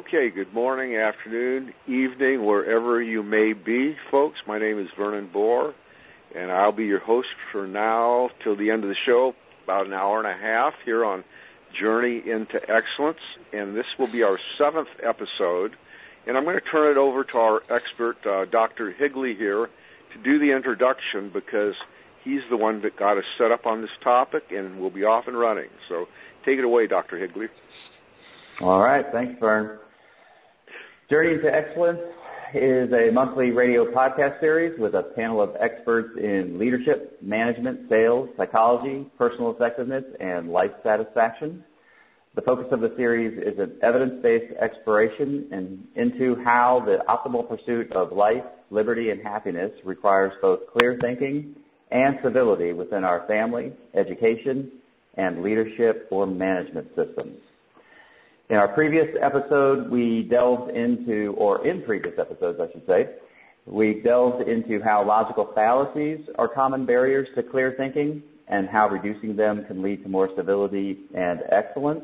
Okay, good morning, afternoon, evening, wherever you may be, folks. My name is Vernon Bohr, and I'll be your host for now till the end of the show, about an hour and a half here on Journey into Excellence, and this will be our 7th episode. And I'm going to turn it over to our expert, Dr. Higley here, to do the introduction because he's the one that got us set up on this topic, and we'll be off and running. So take it away, Dr. Higley. All right. Thanks, Vern. Journey into Excellence is a monthly radio podcast series with a panel of experts in leadership, management, sales, psychology, personal effectiveness, and life satisfaction. The focus of the series is an evidence-based exploration into how the optimal pursuit of life, liberty, and happiness requires both clear thinking and civility within our family, education, and leadership or management systems. In our previous episode, in previous episodes, I should say, we delved into how logical fallacies are common barriers to clear thinking and how reducing them can lead to more civility and excellence.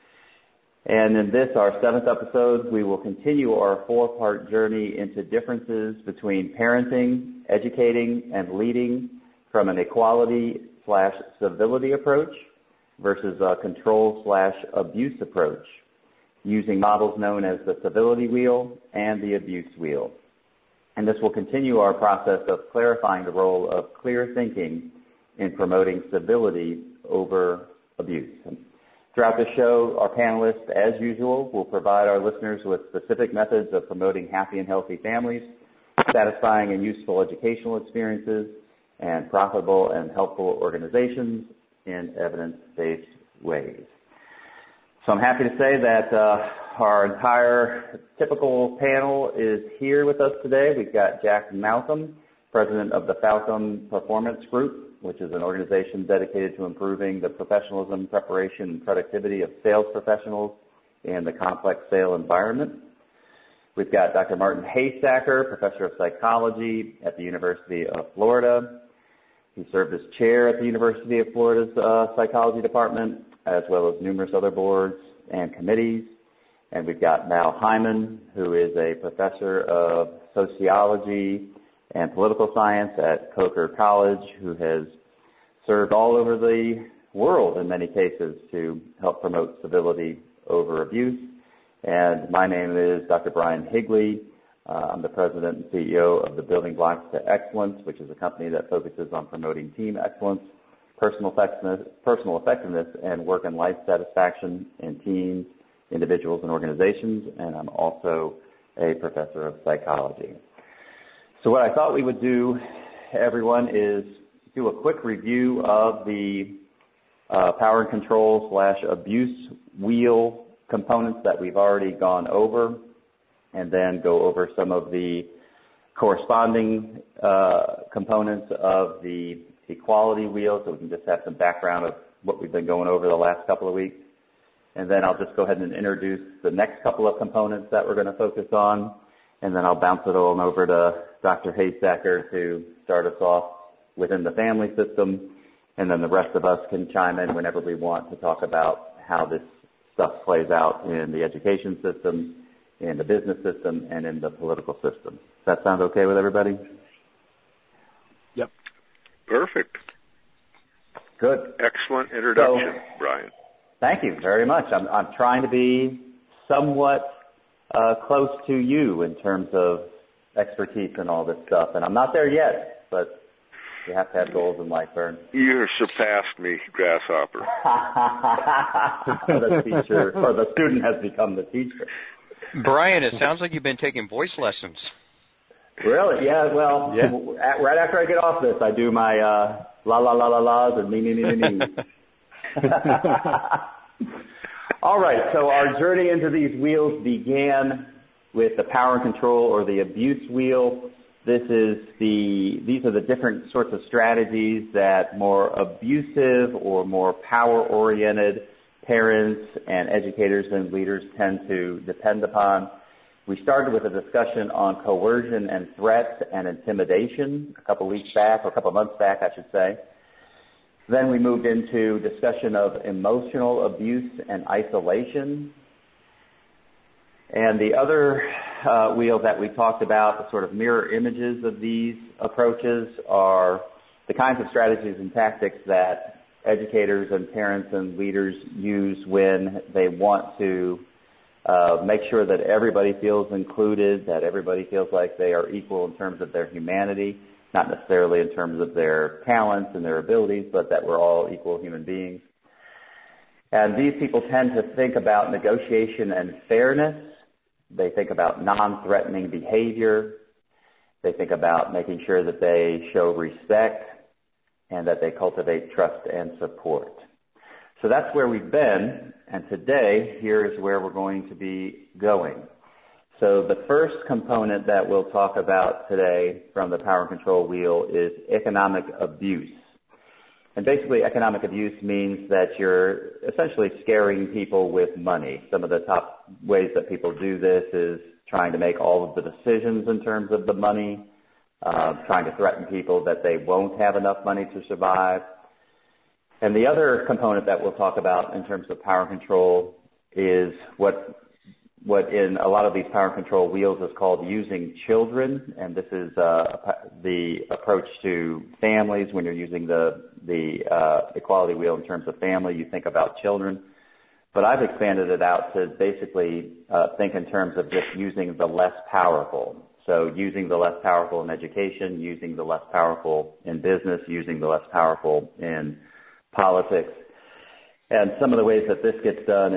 And in this, our 7th episode, we will continue our 4-part journey into differences between parenting, educating, and leading from an equality/civility approach versus a control/abuse approach, using models known as the civility wheel and the abuse wheel. And this will continue our process of clarifying the role of clear thinking in promoting civility over abuse. And throughout the show, our panelists, as usual, will provide our listeners with specific methods of promoting happy and healthy families, satisfying and useful educational experiences, and profitable and helpful organizations in evidence-based ways. So I'm happy to say that our entire typical panel is here with us today. We've got Jack Malcolm, president of the Falcon Performance Group, which is an organization dedicated to improving the professionalism, preparation, and productivity of sales professionals in the complex sale environment. We've got Dr. Martin Haystacker, professor of psychology at the University of Florida. He served as chair at the University of Florida's psychology department, as well as numerous other boards and committees. And we've got Mal Hyman, who is a professor of sociology and political science at Coker College, who has served all over the world in many cases to help promote civility over abuse. And my name is Dr. Brian Higley. I'm the president and CEO of the Building Blocks to Excellence, which is a company that focuses on promoting team excellence, personal effectiveness, and work and life satisfaction in teams, individuals, and organizations. And I'm also a professor of psychology. So what I thought we would do, everyone, is do a quick review of the power and control/abuse wheel components that we've already gone over, and then go over some of the corresponding components of the equality wheel, so we can just have some background of what we've been going over the last couple of weeks. And then I'll just go ahead and introduce the next couple of components that we're going to focus on, and then I'll bounce it on over to Dr. Haystacker to start us off within the family system, and then the rest of us can chime in whenever we want to talk about how this stuff plays out in the education system, in the business system, and in the political system. Does that sound okay with everybody? Yep. Perfect. Good. Excellent introduction, Brian. Thank you very much. I'm trying to be somewhat close to you in terms of expertise and all this stuff, and I'm not there yet, but you have to have goals in life, Vern. You have surpassed me, grasshopper. The teacher, or the student has become the teacher. Brian, it sounds like you've been taking voice lessons. Really? Yeah, well, yeah. Right after I get off this, I do my la la la la la's and me. All right, so our journey into these wheels began with the power and control, or the abuse wheel. These are the different sorts of strategies that more abusive or more power-oriented parents and educators and leaders tend to depend upon. We started with a discussion on coercion and threats and intimidation a couple months back, I should say. Then we moved into discussion of emotional abuse and isolation. And the other wheel that we talked about, the sort of mirror images of these approaches, are the kinds of strategies and tactics that educators and parents and leaders use when they want to make sure that everybody feels included, that everybody feels like they are equal in terms of their humanity, not necessarily in terms of their talents and their abilities, but that we're all equal human beings. And these people tend to think about negotiation and fairness. They think about non-threatening behavior. They think about making sure that they show respect and that they cultivate trust and support. So that's where we've been, and today, here is where we're going to be going. So the first component that we'll talk about today from the power and control wheel is economic abuse. And basically, economic abuse means that you're essentially scaring people with money. Some of the top ways that people do this is trying to make all of the decisions in terms of the money, trying to threaten people that they won't have enough money to survive. And the other component that we'll talk about in terms of power control is what in a lot of these power control wheels is called using children, and this is the approach to families. When you're using the equality wheel in terms of family, you think about children. But I've expanded it out to basically think in terms of just using the less powerful. So using the less powerful in education, using the less powerful in business, using the less powerful in politics. And some of the ways that this gets done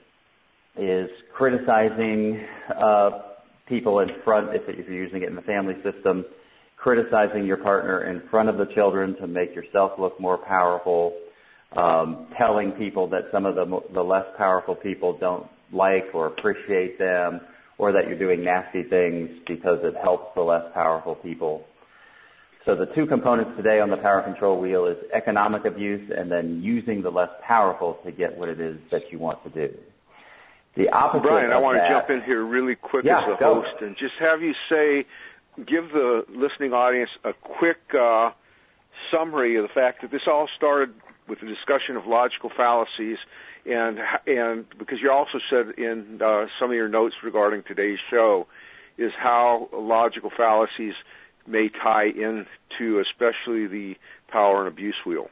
is criticizing people in front, if you're using it in the family system, criticizing your partner in front of the children to make yourself look more powerful, telling people that some of the less powerful people don't like or appreciate them, or that you're doing nasty things because it helps the less powerful people. So the two components today on the power control wheel is economic abuse and then using the less powerful to get what it is that you want to do. The opposite Brian, I want to jump in here really quick as a host and just have you give the listening audience a quick summary of the fact that this all started with the discussion of logical fallacies, and because you also said in some of your notes regarding today's show is how logical fallacies may tie into especially the power and abuse wheel.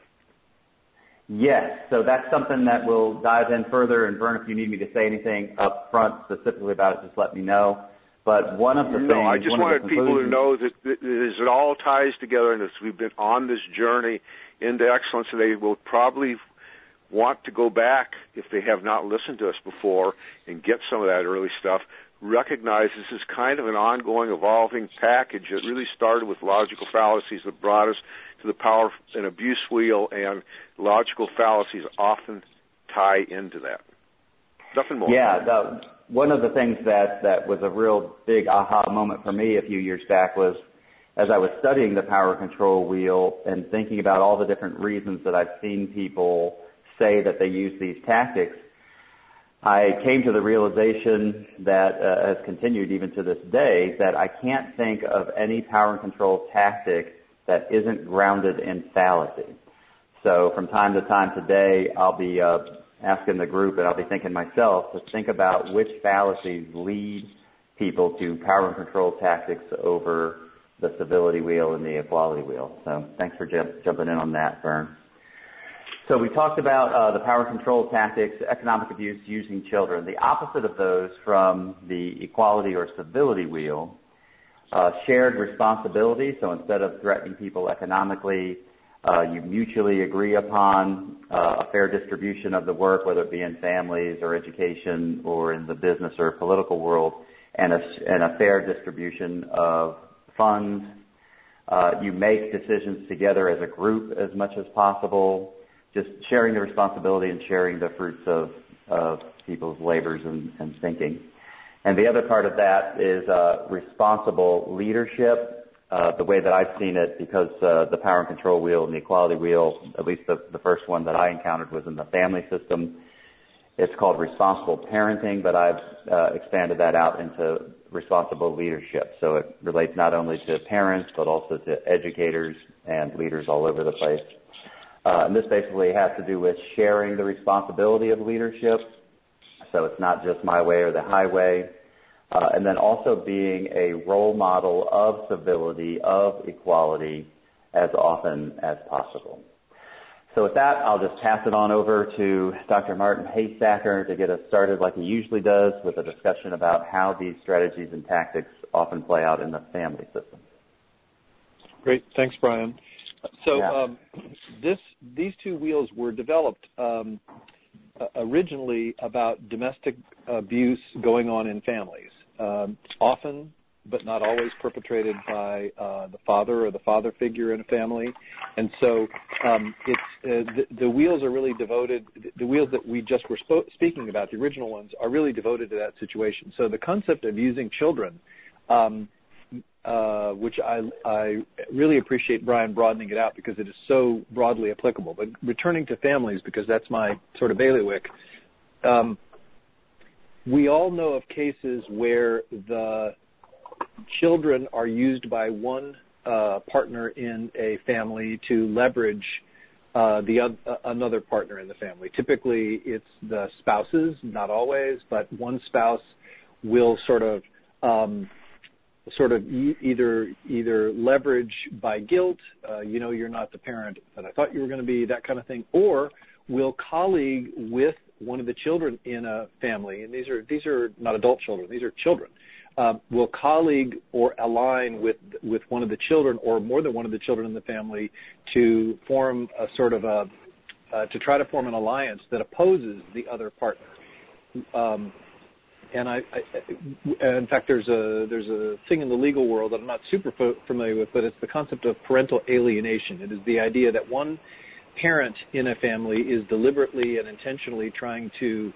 Yes, so that's something that we'll dive in further. And Vern, if you need me to say anything up front specifically about it, just let me know. But one of the things... No, I just wanted people to know that it all ties together, and as we've been on this journey into excellence, they will probably want to go back, if they have not listened to us before, and get some of that early stuff. Recognize this is kind of an ongoing, evolving package that really started with logical fallacies that brought us to the power and abuse wheel, and logical fallacies often tie into that. Nothing more. Yeah, one of the things that was a real big aha moment for me a few years back was as I was studying the power control wheel and thinking about all the different reasons that I've seen people say that they use these tactics, I came to the realization that has continued even to this day, that I can't think of any power and control tactic that isn't grounded in fallacy. So from time to time today, I'll be asking the group, and I'll be thinking myself, to think about which fallacies lead people to power and control tactics over the civility wheel and the equality wheel. So thanks for jumping in on that, Vern. So we talked about the power control tactics, economic abuse using children. The opposite of those from the equality or civility wheel, shared responsibility. So instead of threatening people economically, you mutually agree upon a fair distribution of the work, whether it be in families or education or in the business or political world, and a fair distribution of funds. You make decisions together as a group as much as possible, just sharing the responsibility and sharing the fruits of people's labors and thinking. And the other part of that is responsible leadership. The way that I've seen it, because the power and control wheel and the equality wheel, at least the first one that I encountered was in the family system. It's called responsible parenting, but I've expanded that out into responsible leadership. So it relates not only to parents, but also to educators and leaders all over the place. And this basically has to do with sharing the responsibility of leadership. So it's not just my way or the highway. and then also being a role model of civility, of equality, as often as possible. So with that, I'll just pass it on over to Dr. Martin Haystacker to get us started like he usually does with a discussion about how these strategies and tactics often play out in the family system. Great. Thanks, Brian. So these two wheels were developed originally about domestic abuse going on in families, often but not always perpetrated by the father or the father figure in a family. And so the wheels are really devoted, the wheels that we just were speaking about, the original ones, are really devoted to that situation. So the concept of using children, which I really appreciate Brian broadening it out because it is so broadly applicable. But returning to families, because that's my sort of bailiwick, we all know of cases where the children are used by one partner in a family to leverage another partner in the family. Typically, it's the spouses, not always, but one spouse will sort of either leverage by guilt, you're not the parent that I thought you were going to be, that kind of thing, or will colleague with one of the children in a family, and these are not adult children, these are children, will colleague or align with one of the children or more than one of the children in the family to form a sort of to try to form an alliance that opposes the other partner. And in fact, there's a thing in the legal world that I'm not super familiar with, but it's the concept of parental alienation. It is the idea that one parent in a family is deliberately and intentionally trying to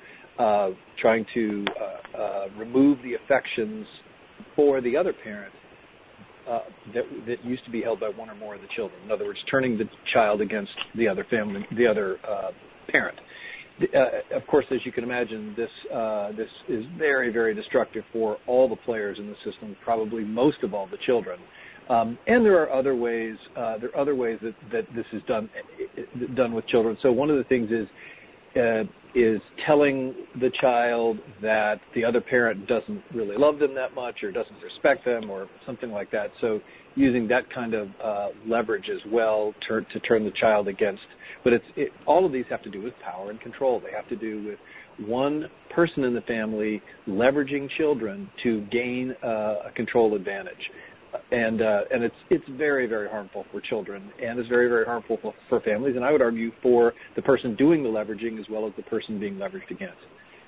remove the affections for the other parent that used to be held by one or more of the children. In other words, turning the child against the other family, the other parent. Of course, as you can imagine, this is very, very destructive for all the players in the system, probably most of all the children. And there are other ways. That this is done with children. So one of the things is telling the child that the other parent doesn't really love them that much or doesn't respect them or something like that. So using that kind of leverage as well to turn the child against. But all of these have to do with power and control. They have to do with one person in the family leveraging children to gain a control advantage. And it's very, very harmful for children, and it's very, very harmful for families, and I would argue for the person doing the leveraging as well as the person being leveraged against.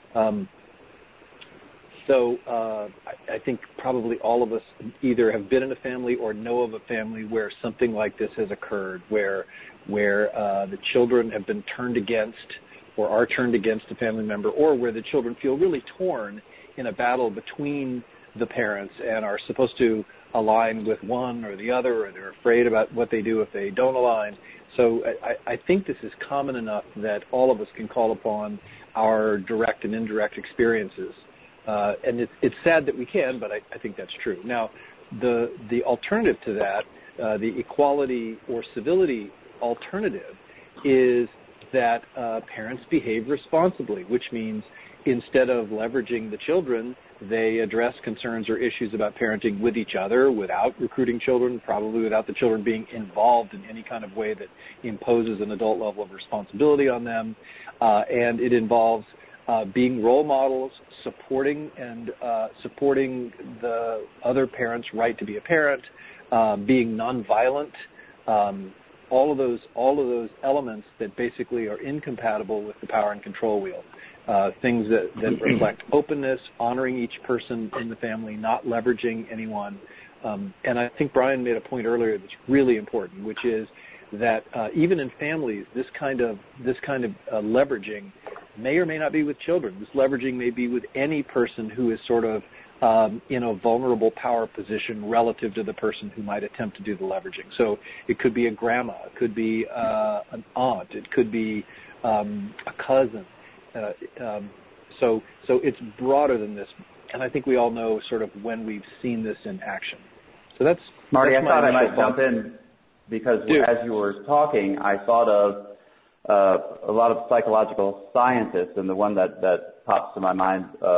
I think probably all of us either have been in a family or know of a family where something like this has occurred, where the children have been turned against or are turned against a family member, or where the children feel really torn in a battle between the parents and are supposed to align with one or the other, or they're afraid about what they do if they don't align. So I think this is common enough that all of us can call upon our direct and indirect experiences. And it's sad that we can, but I think that's true. Now, the alternative to that, the equality or civility alternative, is that parents behave responsibly, which means instead of leveraging the children, they address concerns or issues about parenting with each other without recruiting children, probably without the children being involved in any kind of way that imposes an adult level of responsibility on them. And it involves being role models, supporting the other parent's right to be a parent, being nonviolent, all of those elements that basically are incompatible with the power and control wheel. Things that reflect openness, honoring each person in the family, not leveraging anyone. And I think Brian made a point earlier that's really important, which is that even in families, this kind of leveraging may or may not be with children. This leveraging may be with any person who is sort of in a vulnerable power position relative to the person who might attempt to do the leveraging. So it could be a grandma, it could be an aunt, it could be a cousin. So it's broader than this, and I think we all know sort of when we've seen this in action. So that's Marty. That's I thought I might jump in because as you were talking, I thought of a lot of psychological scientists, and the one that pops to my mind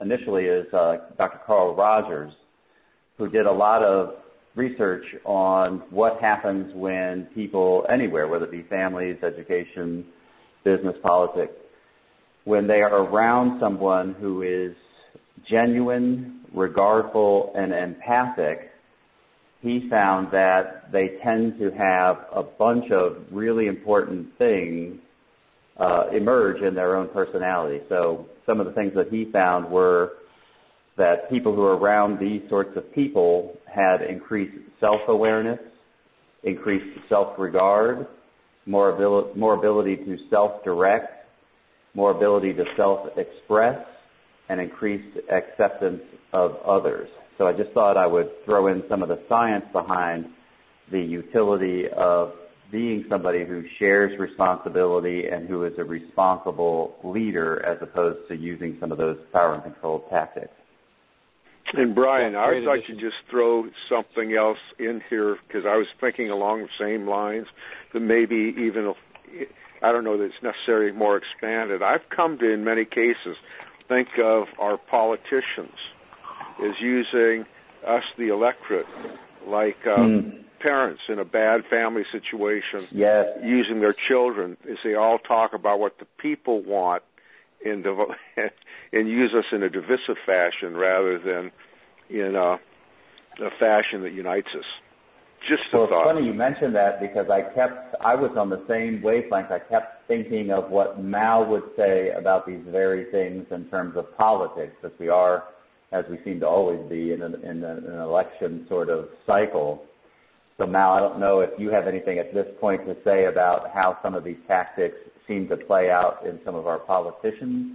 initially is Dr. Carl Rogers, who did a lot of research on what happens when people anywhere, whether it be families, education, business, politics, when they are around someone who is genuine, regardful, and empathic, he found that they tend to have a bunch of really important things emerge in their own personality. So some of the things that he found were that people who are around these sorts of people had increased self-awareness, increased self-regard, more ability to self-direct, more ability to self-express, and increased acceptance of others. So I just thought I would throw in some of the science behind the utility of being somebody who shares responsibility and who is a responsible leader as opposed to using some of those power and control tactics. And Brian, I would like to just throw something else in here because I was thinking along the same lines that maybe even, I don't know that it's necessarily more expanded. I've come to, in many cases, think of our politicians as using us, the electorate, like parents in a bad family situation, using their children as they all talk about what the people want and use us in a divisive fashion rather than in a fashion that unites us. Just a thought. It's funny you mentioned that because I was on the same wavelength. I kept thinking of what Mao would say about these very things in terms of politics, that we are, as we seem to always be, in an election sort of cycle. So Mao, I don't know if you have anything at this point to say about how some of these tactics seem to play out in some of our politicians.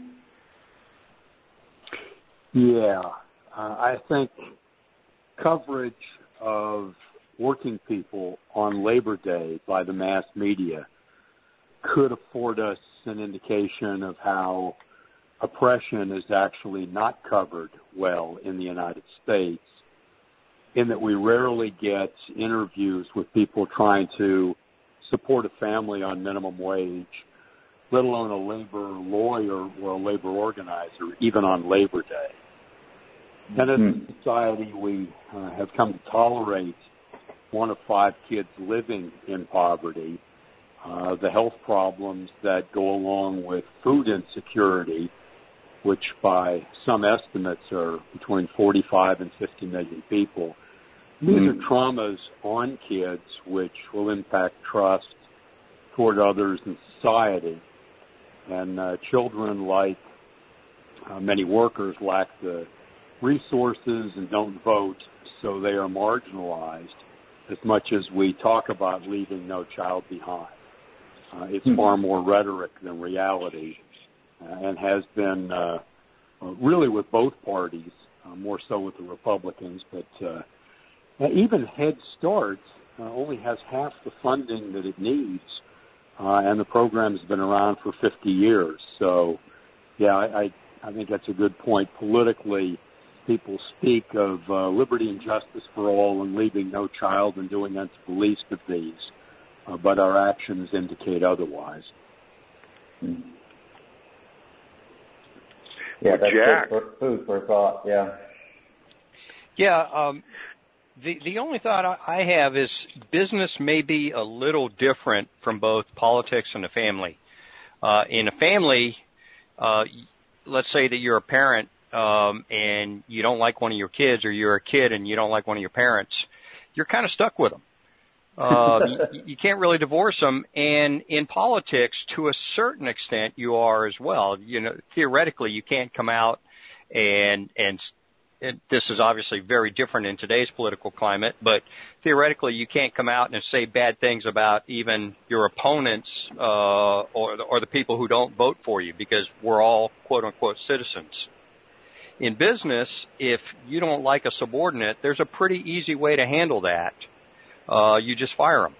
Yeah, I think coverage of working people on Labor Day by the mass media could afford us an indication of how oppression is actually not covered well in the United States, in that we rarely get interviews with people trying to support a family on minimum wage, let alone a labor lawyer or a labor organizer, even on Labor Day. And as a society, we have come to tolerate 1 of 5 kids living in poverty, the health problems that go along with food insecurity, which by some estimates are between 45 and 50 million people. These are traumas on kids which will impact trust toward others in society. And children, like many workers, lack the resources and don't vote, so they are marginalized as much as we talk about leaving no child behind. It's far more rhetoric than reality, and has been really with both parties, more so with the Republicans, but even Head Start only has half the funding that it needs, and the program's been around for 50 years. So, yeah, I think that's a good point. Politically, people speak of liberty and justice for all and leaving no child and doing unto the least of these, but our actions indicate otherwise. Yeah, that's Jack. Food for thought, yeah. Yeah, the only thought I have is business may be a little different from both politics and the family. In a family, let's say that you're a parent and you don't like one of your kids, or you're a kid and you don't like one of your parents, you're kind of stuck with them. You can't really divorce them. And in politics, to a certain extent, you are as well. You know, theoretically, you can't come out and this is obviously very different in today's political climate, but theoretically, you can't come out and say bad things about even your opponents or the people who don't vote for you, because we're all quote-unquote citizens. In business, if you don't like a subordinate, there's a pretty easy way to handle that. You just fire them.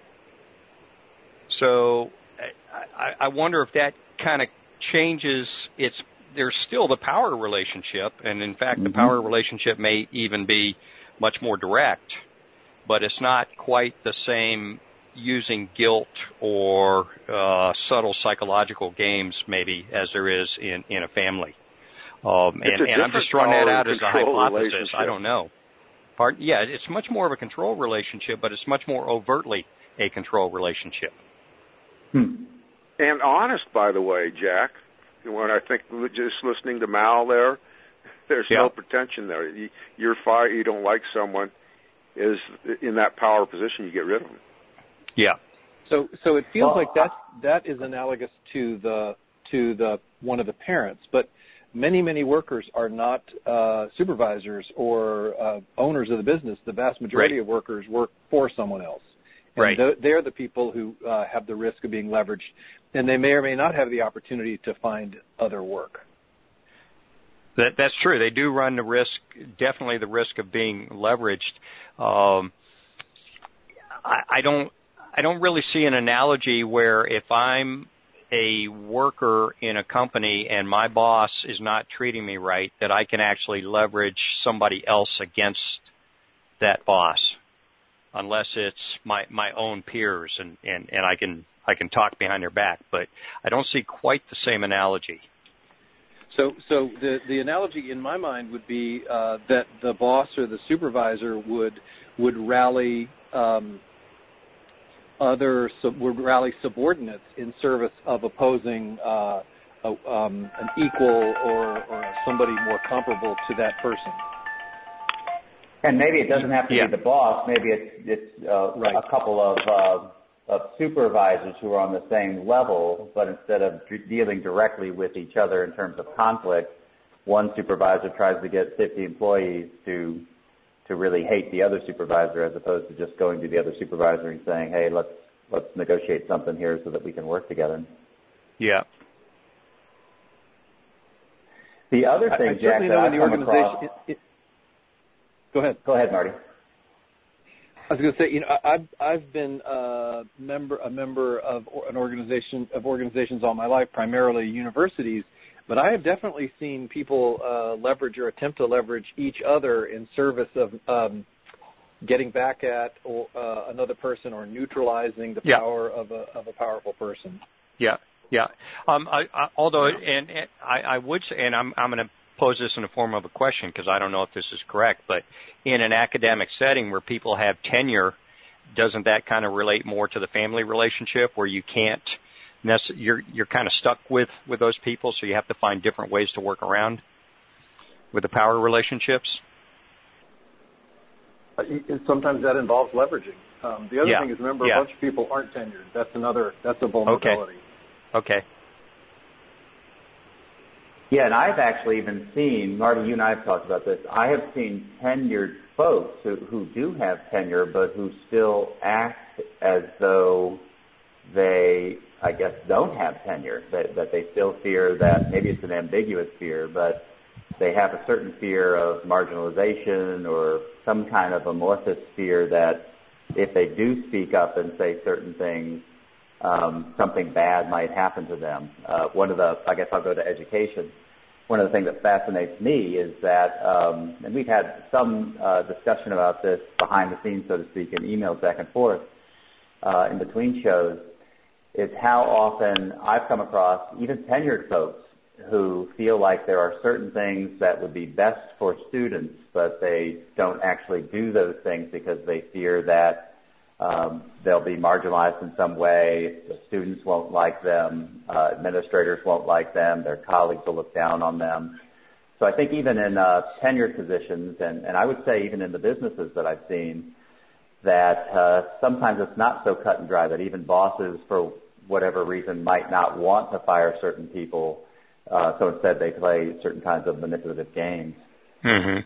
So I wonder if that kind of changes there's still the power relationship, and in fact the power relationship may even be much more direct, but it's not quite the same using guilt or subtle psychological games maybe as there is in a family. And I'm just throwing that out as a hypothesis. I don't know. Yeah, it's much more of a control relationship, but it's much more overtly a control relationship. And honest, by the way, Jack. When I think just listening to Mal there's no pretension there. You're fired. You don't like someone is in that power position. You get rid of them. Yeah. So it feels like that is analogous to the one of the parents, but many workers are not supervisors or owners of the business. The vast majority of workers work for someone else. And they're the people who have the risk of being leveraged, and they may or may not have the opportunity to find other work. That's true. They do run the risk, definitely the risk of being leveraged. I don't really see an analogy where if I'm a worker in a company and my boss is not treating me right, that I can actually leverage somebody else against that boss, unless it's my own peers and I can talk behind their back. But I don't see quite the same analogy. So the analogy in my mind would be that the boss or the supervisor would rally subordinates in service of opposing an equal or somebody more comparable to that person. And maybe it doesn't have to be the boss. Maybe it's a couple of supervisors who are on the same level, but instead of dealing directly with each other in terms of conflict, one supervisor tries to get 50 employees to really hate the other supervisor, as opposed to just going to the other supervisor and saying, "Hey, let's negotiate something here so that we can work together." Yeah. The other thing, Jack, that I've come across. Go ahead. Go ahead, Marty. I was going to say, I've been a member of organizations all my life, primarily universities, but I have definitely seen people leverage or attempt to leverage each other in service of getting back at another person or neutralizing the power of a powerful person. Yeah. Although, and I would say, and I'm going to pose this in the form of a question because I don't know if this is correct, but in an academic setting where people have tenure, doesn't that kind of relate more to the family relationship where you can't you're kind of stuck with those people, so you have to find different ways to work around with the power relationships? Sometimes that involves leveraging. The other thing is, remember, a bunch of people aren't tenured. That's a vulnerability. Okay. Yeah, and I've actually even seen, Marty, you and I have talked about this, I have seen tenured folks who do have tenure but who still act as though they, I guess, don't have tenure, that they still fear that, maybe it's an ambiguous fear, but they have a certain fear of marginalization or some kind of amorphous fear that if they do speak up and say certain things, something bad might happen to them. I guess I'll go to education. One of the things that fascinates me is that, and we've had some discussion about this behind the scenes, so to speak, in emails back and forth in between shows, is how often I've come across even tenured folks who feel like there are certain things that would be best for students, but they don't actually do those things because they fear that they'll be marginalized in some way, the students won't like them, administrators won't like them, their colleagues will look down on them. So I think even in tenured positions, and I would say even in the businesses that I've seen, that sometimes it's not so cut and dry, that even bosses, for whatever reason, might not want to fire certain people, so instead they play certain kinds of manipulative games. Mm-hmm.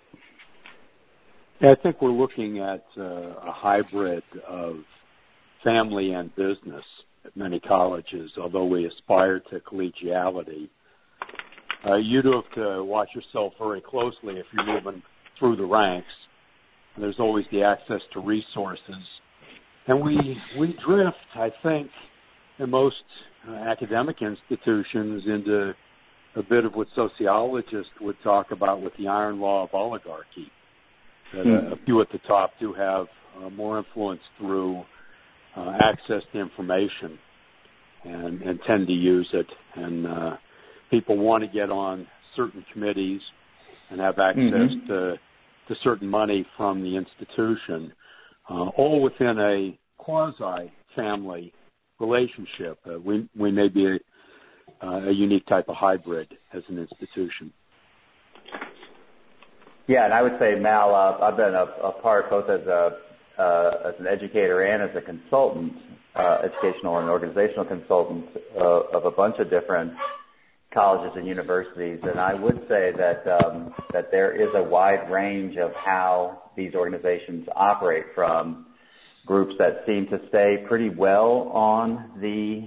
I think we're looking at a hybrid of family and business at many colleges, although we aspire to collegiality. You do have to watch yourself very closely if you're moving through the ranks. There's always the access to resources. And we drift, I think, in most academic institutions into a bit of what sociologists would talk about with the iron law of oligarchy. That a few at the top do have more influence through access to information and tend to use it. And people want to get on certain committees and have access to certain money from the institution, all within a quasi-family relationship. We may be a unique type of hybrid as an institution. Yeah, and I would say, Mal, I've been a part both as an educator and as a consultant, educational and organizational consultant of a bunch of different colleges and universities, and I would say that that there is a wide range of how these organizations operate, from groups that seem to stay pretty well on the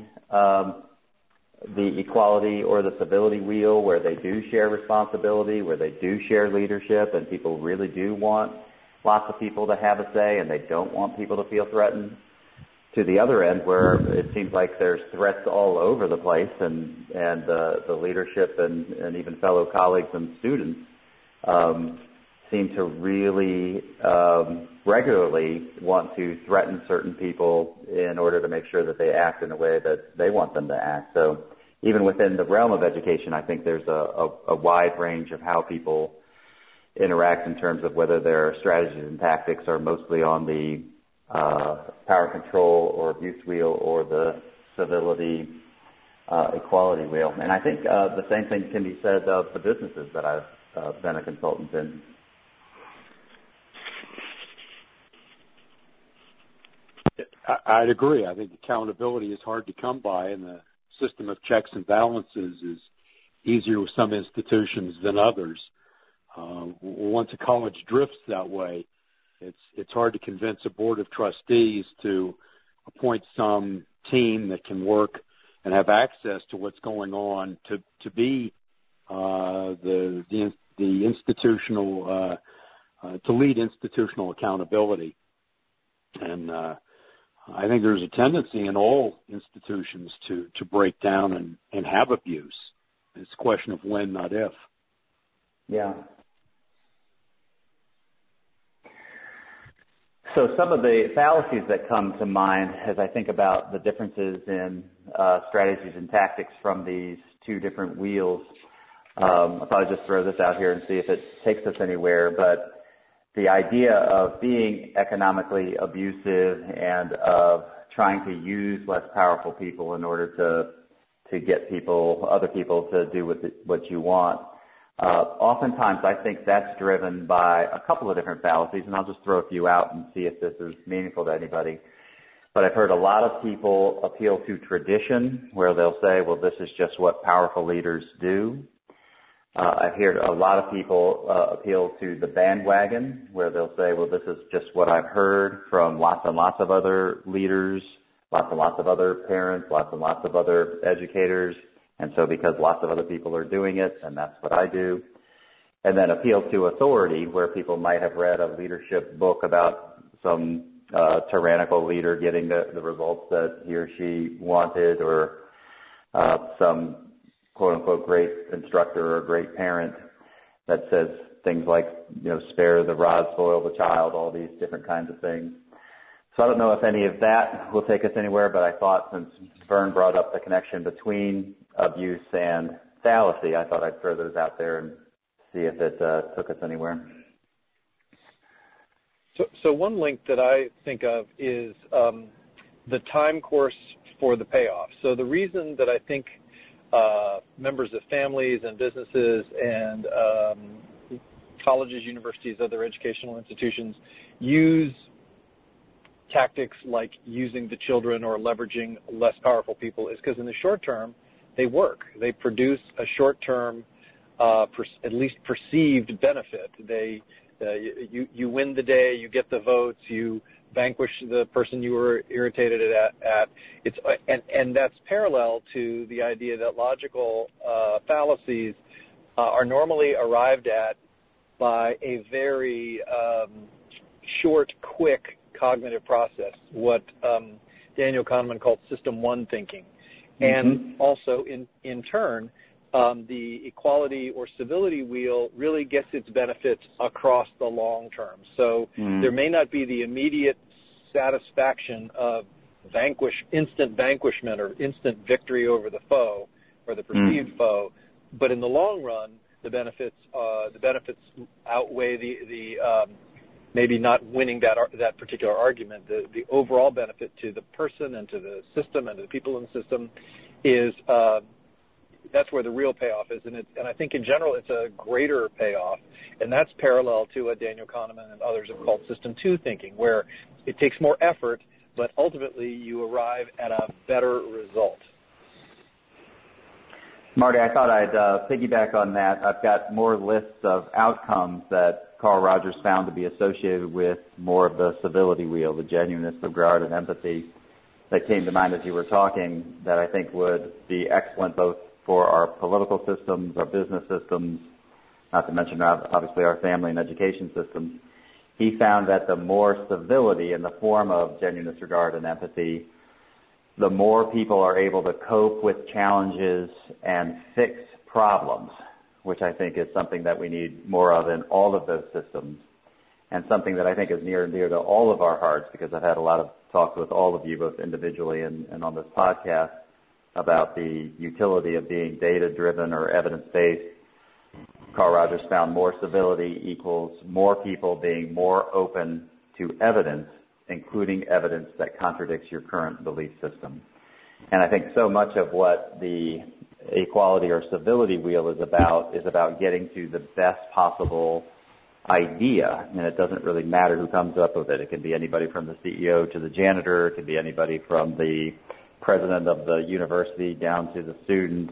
equality or the civility wheel, where they do share responsibility, where they do share leadership, and people really do want lots of people to have a say, and they don't want people to feel threatened, to the other end where it seems like there's threats all over the place, and the leadership and even fellow colleagues and students seem to really regularly want to threaten certain people in order to make sure that they act in a way that they want them to act. So even within the realm of education, I think there's a wide range of how people interact in terms of whether their strategies and tactics are mostly on the power control or abuse wheel or the civility equality wheel. And I think the same thing can be said of the businesses that I've been a consultant in. I'd agree. I think accountability is hard to come by, and the system of checks and balances is easier with some institutions than others. Once a college drifts that way, it's hard to convince a board of trustees to appoint some team that can work and have access to what's going on to be the institutional to lead institutional accountability. And I think there's a tendency in all institutions to break down and have abuse. It's a question of when, not if. Yeah. So some of the fallacies that come to mind as I think about the differences in strategies and tactics from these two different wheels, I'll probably just throw this out here and see if it takes us anywhere, but the idea of being economically abusive and of trying to use less powerful people in order to get other people to do what you want. Oftentimes, I think that's driven by a couple of different fallacies, and I'll just throw a few out and see if this is meaningful to anybody. But I've heard a lot of people appeal to tradition, where they'll say, well, this is just what powerful leaders do. I've heard a lot of people appeal to the bandwagon, where they'll say, well, this is just what I've heard from lots and lots of other leaders, lots and lots of other parents, lots and lots of other educators. And so because lots of other people are doing it, and that's what I do. And then appeal to authority, where people might have read a leadership book about some tyrannical leader getting the results that he or she wanted, or some quote-unquote great instructor or great parent that says things like, spare the rod, spoil the child, all these different kinds of things. So I don't know if any of that will take us anywhere, but I thought since Vern brought up the connection between abuse and fallacy, I thought I'd throw those out there and see if it took us anywhere. So one link that I think of is the time course for the payoff. So the reason that I think members of families and businesses and colleges, universities, other educational institutions use tactics like using the children or leveraging less powerful people is because in the short term, they work. They produce a short-term, at least perceived benefit. You win the day, you get the votes, you vanquish the person you were irritated at. And that's parallel to the idea that logical fallacies are normally arrived at by a very short, quick cognitive process, what Daniel Kahneman called System 1 thinking. And also, in turn, the equality or civility wheel really gets its benefits across the long term. So there may not be the immediate satisfaction of instant vanquishment or instant victory over the foe or the perceived foe, but in the long run, the benefits outweigh the maybe not winning that particular argument. The overall benefit to the person and to the system and to the people in the system is that's where the real payoff is, and I think in general it's a greater payoff, and that's parallel to what Daniel Kahneman and others have called System 2 thinking, where it takes more effort, but ultimately you arrive at a better result. Marty, I thought I'd piggyback on that. I've got more lists of outcomes that Carl Rogers found to be associated with more of the civility wheel, the genuineness, regard, and empathy that came to mind as you were talking, that I think would be excellent both for our political systems, our business systems, not to mention obviously our family and education systems. He found that the more civility in the form of genuineness, regard, and empathy, the more people are able to cope with challenges and fix problems, which I think is something that we need more of in all of those systems, and something that I think is near and dear to all of our hearts, because I've had a lot of talks with all of you, both individually and on this podcast, about the utility of being data-driven or evidence-based. Carl Rogers found more civility equals more people being more open to evidence, including evidence that contradicts your current belief system. And I think so much of what the equality or civility wheel is about getting to the best possible idea, and it doesn't really matter who comes up with it. It can be anybody from the CEO to the janitor. It can be anybody from the president of the university down to the students.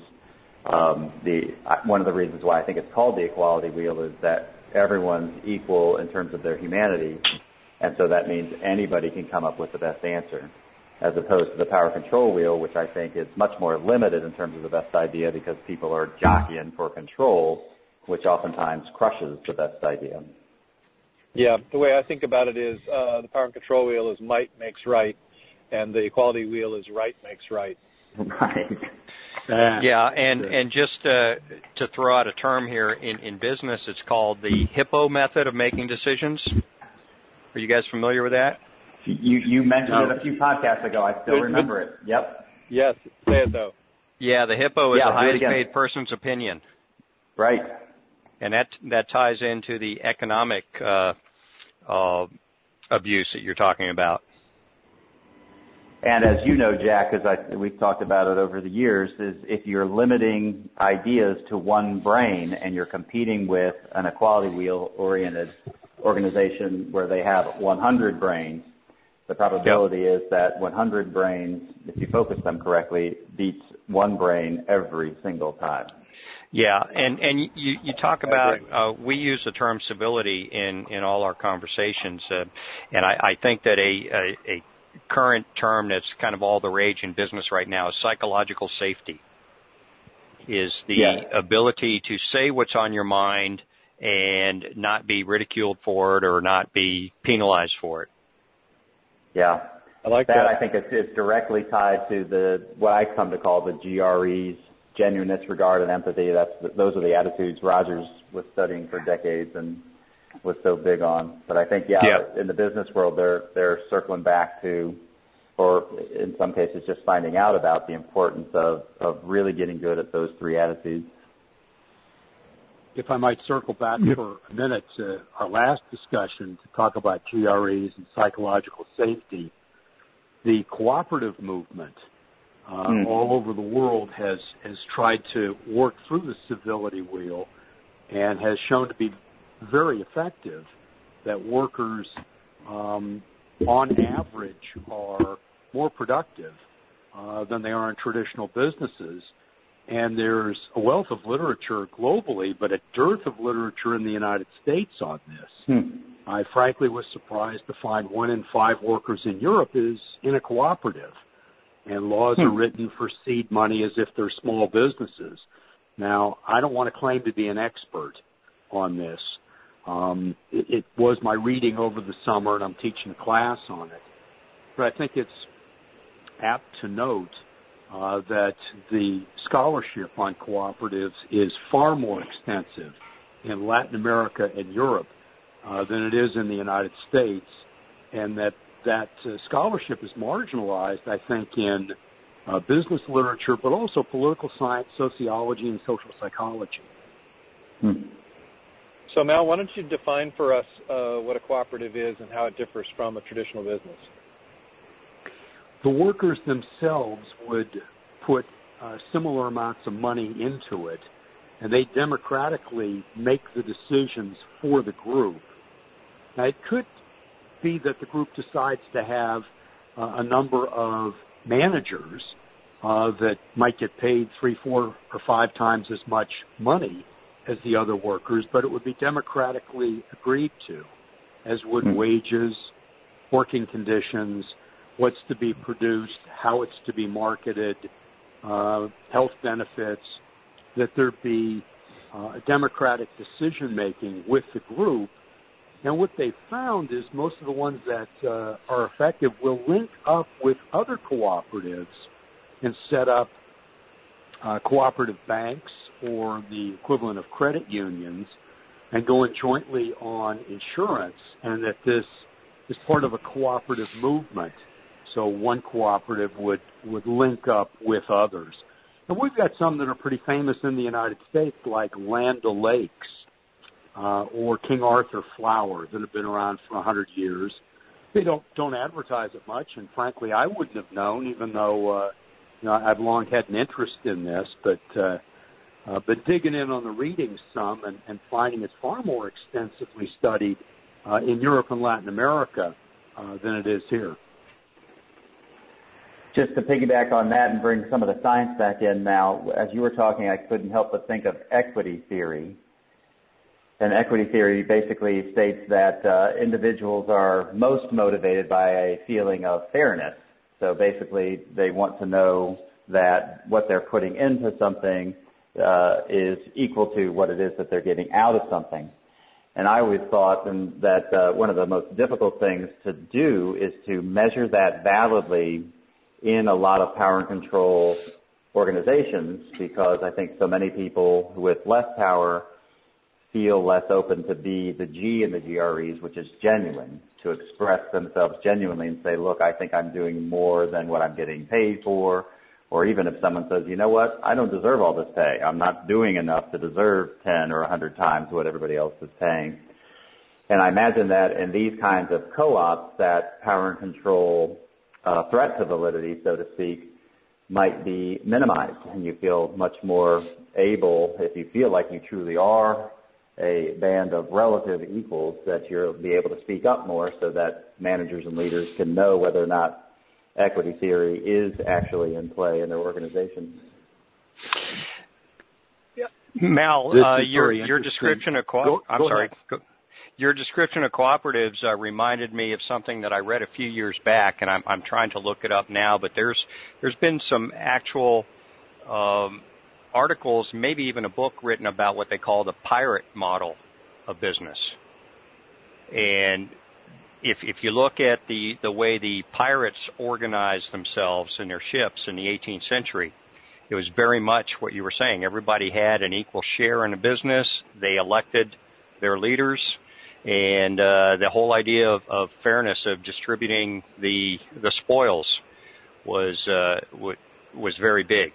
One of the reasons why I think it's called the equality wheel is that everyone's equal in terms of their humanity, and so that means anybody can come up with the best answer, as opposed to the power control wheel, which I think is much more limited in terms of the best idea because people are jockeying for control, which oftentimes crushes the best idea. Yeah, the way I think about it is the power and control wheel is might makes right, and the equality wheel is right makes right. Right. Yeah, and just to throw out a term here, in business, it's called the HIPPO method of making decisions. Are you guys familiar with that? You mentioned it a few podcasts ago. I still remember it. Yep. Yes, say it though. Yeah, the HIPPO is the highest paid person's opinion. Right. And that ties into the economic abuse that you're talking about. And as you know, Jack, because we've talked about it over the years, is if you're limiting ideas to one brain and you're competing with an equality wheel-oriented organization where they have 100 brains, the probability is that 100 brains, if you focus them correctly, beats one brain every single time. Yeah, and you talk about, we use the term civility in all our conversations, and I think that a current term that's kind of all the rage in business right now is psychological safety, is the ability to say what's on your mind and not be ridiculed for it or not be penalized for it. Yeah. I like that. I think it's directly tied to what I come to call the GREs, genuineness, regard, and empathy. Those are the attitudes Rogers was studying for decades and was so big on. But I think, in the business world, they're circling back to, or in some cases just finding out about the importance of really getting good at those three attitudes. If I might circle back for a minute to our last discussion to talk about GREs and psychological safety, the cooperative movement all over the world has tried to work through the civility wheel and has shown to be very effective, that workers on average are more productive than they are in traditional businesses. And there's a wealth of literature globally, but a dearth of literature in the United States on this. I frankly was surprised to find 1 in 5 workers in Europe is in a cooperative, and laws are written for seed money as if they're small businesses. Now, I don't want to claim to be an expert on this. It was my reading over the summer, and I'm teaching a class on it. But I think it's apt to note that the scholarship on cooperatives is far more extensive in Latin America and Europe than it is in the United States, and that scholarship is marginalized, I think, in business literature, but also political science, sociology, and social psychology. So, Mel, why don't you define for us what a cooperative is and how it differs from a traditional business? The workers themselves would put similar amounts of money into it, and they democratically make the decisions for the group. Now, it could be that the group decides to have a number of managers that might get paid 3, 4, or 5 times as much money as the other workers, but it would be democratically agreed to, as would wages, working conditions, what's to be produced, how it's to be marketed, health benefits, that there be a democratic decision-making with the group. And what they found is most of the ones that are effective will link up with other cooperatives and set up cooperative banks or the equivalent of credit unions and going jointly on insurance, and that this is part of a cooperative movement. So one cooperative would link up with others. And we've got some that are pretty famous in the United States, like Land O'Lakes or King Arthur Flour, that have been around for 100 years. They don't advertise it much, and frankly, I wouldn't have known, even though I've long had an interest in this. But digging in on the reading some and finding it's far more extensively studied in Europe and Latin America than it is here. Just to piggyback on that and bring some of the science back in now, as you were talking, I couldn't help but think of equity theory. And equity theory basically states that individuals are most motivated by a feeling of fairness. So basically, they want to know that what they're putting into something is equal to what it is that they're getting out of something. And I always thought that one of the most difficult things to do is to measure that validly in a lot of power and control organizations, because I think so many people with less power feel less open to be the G in the GREs, which is genuine, to express themselves genuinely and say, look, I think I'm doing more than what I'm getting paid for. Or even if someone says, you know what, I don't deserve all this pay. I'm not doing enough to deserve 10 or 100 times what everybody else is paying. And I imagine that in these kinds of co-ops, that power and control threat to validity, so to speak, might be minimized, and you feel much more able, if you feel like you truly are a band of relative equals, that you'll be able to speak up more so that managers and leaders can know whether or not equity theory is actually in play in their organizations. Yeah. Mal, your description of your description of cooperatives reminded me of something that I read a few years back, and I'm trying to look it up now. But there's been some actual articles, maybe even a book written about what they call the pirate model of business. And if you look at the way the pirates organized themselves in their ships in the 18th century, it was very much what you were saying. Everybody had an equal share in the business. They elected their leaders. And the whole idea of fairness, of distributing the spoils, was very big.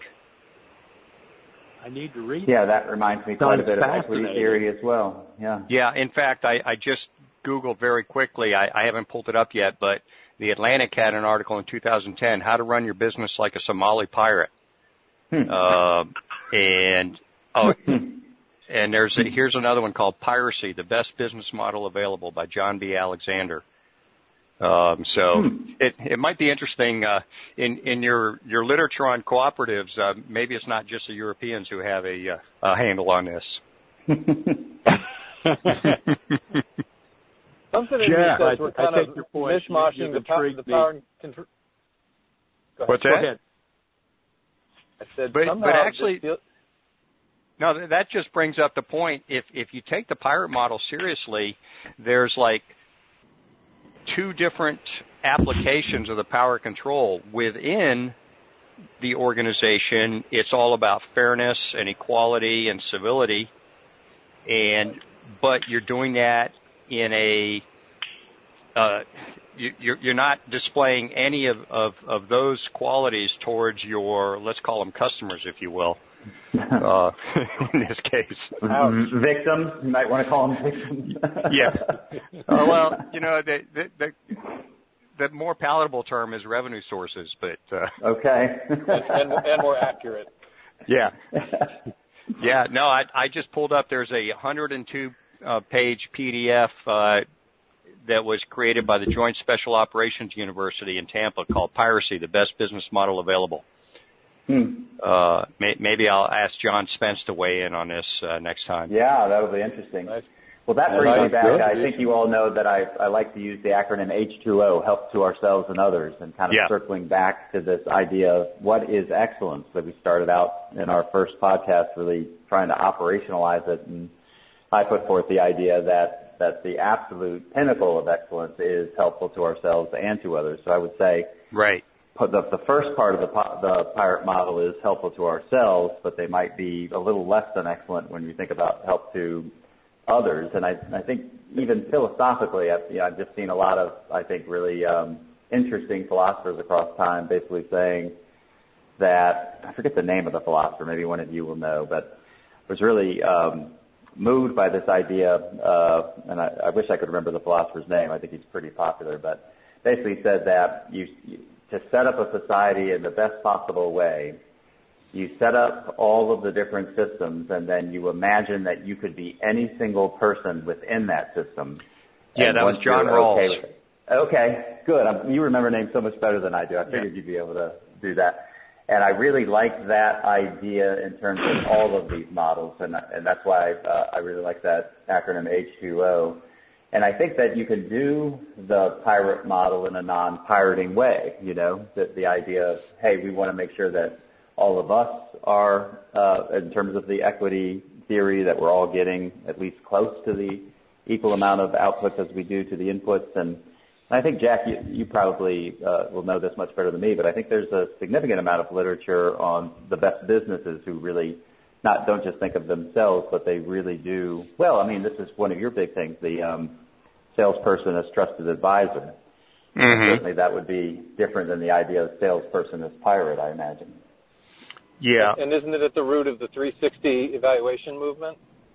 I need to read. Yeah, that reminds me quite a bit of equity theory as well. Yeah. Yeah. In fact, I just Googled very quickly. I haven't pulled it up yet, but the Atlantic had an article in 2010: "How to Run Your Business Like a Somali Pirate." And here's another one called Piracy: The Best Business Model Available by John B. Alexander. It might be interesting in your literature on cooperatives. Maybe it's not just the Europeans who have a handle on this. Something in me says we're kind of mishmashing the power and control. What's that? Go ahead. I said, but actually. No, that just brings up the point. If you take the pirate model seriously, there's like 2 different applications of the power control. Within the organization, it's all about fairness and equality and civility, but you're doing that in a you're not displaying any of those qualities towards your, let's call them customers, if you will. in this case. Victims, you might want to call them victims. Yeah. Well, the more palatable term is revenue sources, but okay. and more accurate. Yeah. Yeah. No, I just pulled up. There's a 102 page PDF that was created by the Joint Special Operations University in Tampa called Piracy: The Best Business Model Available. Maybe I'll ask John Spence to weigh in on this next time. Yeah, that would be interesting. Nice. Well, that brings me back. Good. I think you all know that I like to use the acronym H2O, help to ourselves and others, and kind of circling back to this idea of what is excellence that we started out in our first podcast, really trying to operationalize it. And I put forth the idea that the absolute pinnacle of excellence is helpful to ourselves and to others. So I would say, right. The first part of the pirate model is helpful to ourselves, but they might be a little less than excellent when you think about help to others. And I think even philosophically, I've just seen a lot of, I think, really interesting philosophers across time basically saying that, I forget the name of the philosopher, maybe one of you will know, but was really moved by this idea, and I wish I could remember the philosopher's name. I think he's pretty popular, but basically said that to set up a society in the best possible way, you set up all of the different systems, and then you imagine that you could be any single person within that system. Yeah, that was John Rawls. Okay, good. You remember names so much better than I do. I figured you'd be able to do that. And I really like that idea in terms of all of these models, and that's why I really like that acronym H2O. And I think that you can do the pirate model in a non-pirating way, the idea of, hey, we want to make sure that all of us are, in terms of the equity theory, that we're all getting at least close to the equal amount of outputs as we do to the inputs. And I think, Jack, you probably will know this much better than me, but I think there's a significant amount of literature on the best businesses who really don't just think of themselves, but they really do. Well, I mean, this is one of your big things, the salesperson as trusted advisor. Mm-hmm. Certainly that would be different than the idea of salesperson as pirate, I imagine. Yeah. And isn't it at the root of the 360 evaluation movement?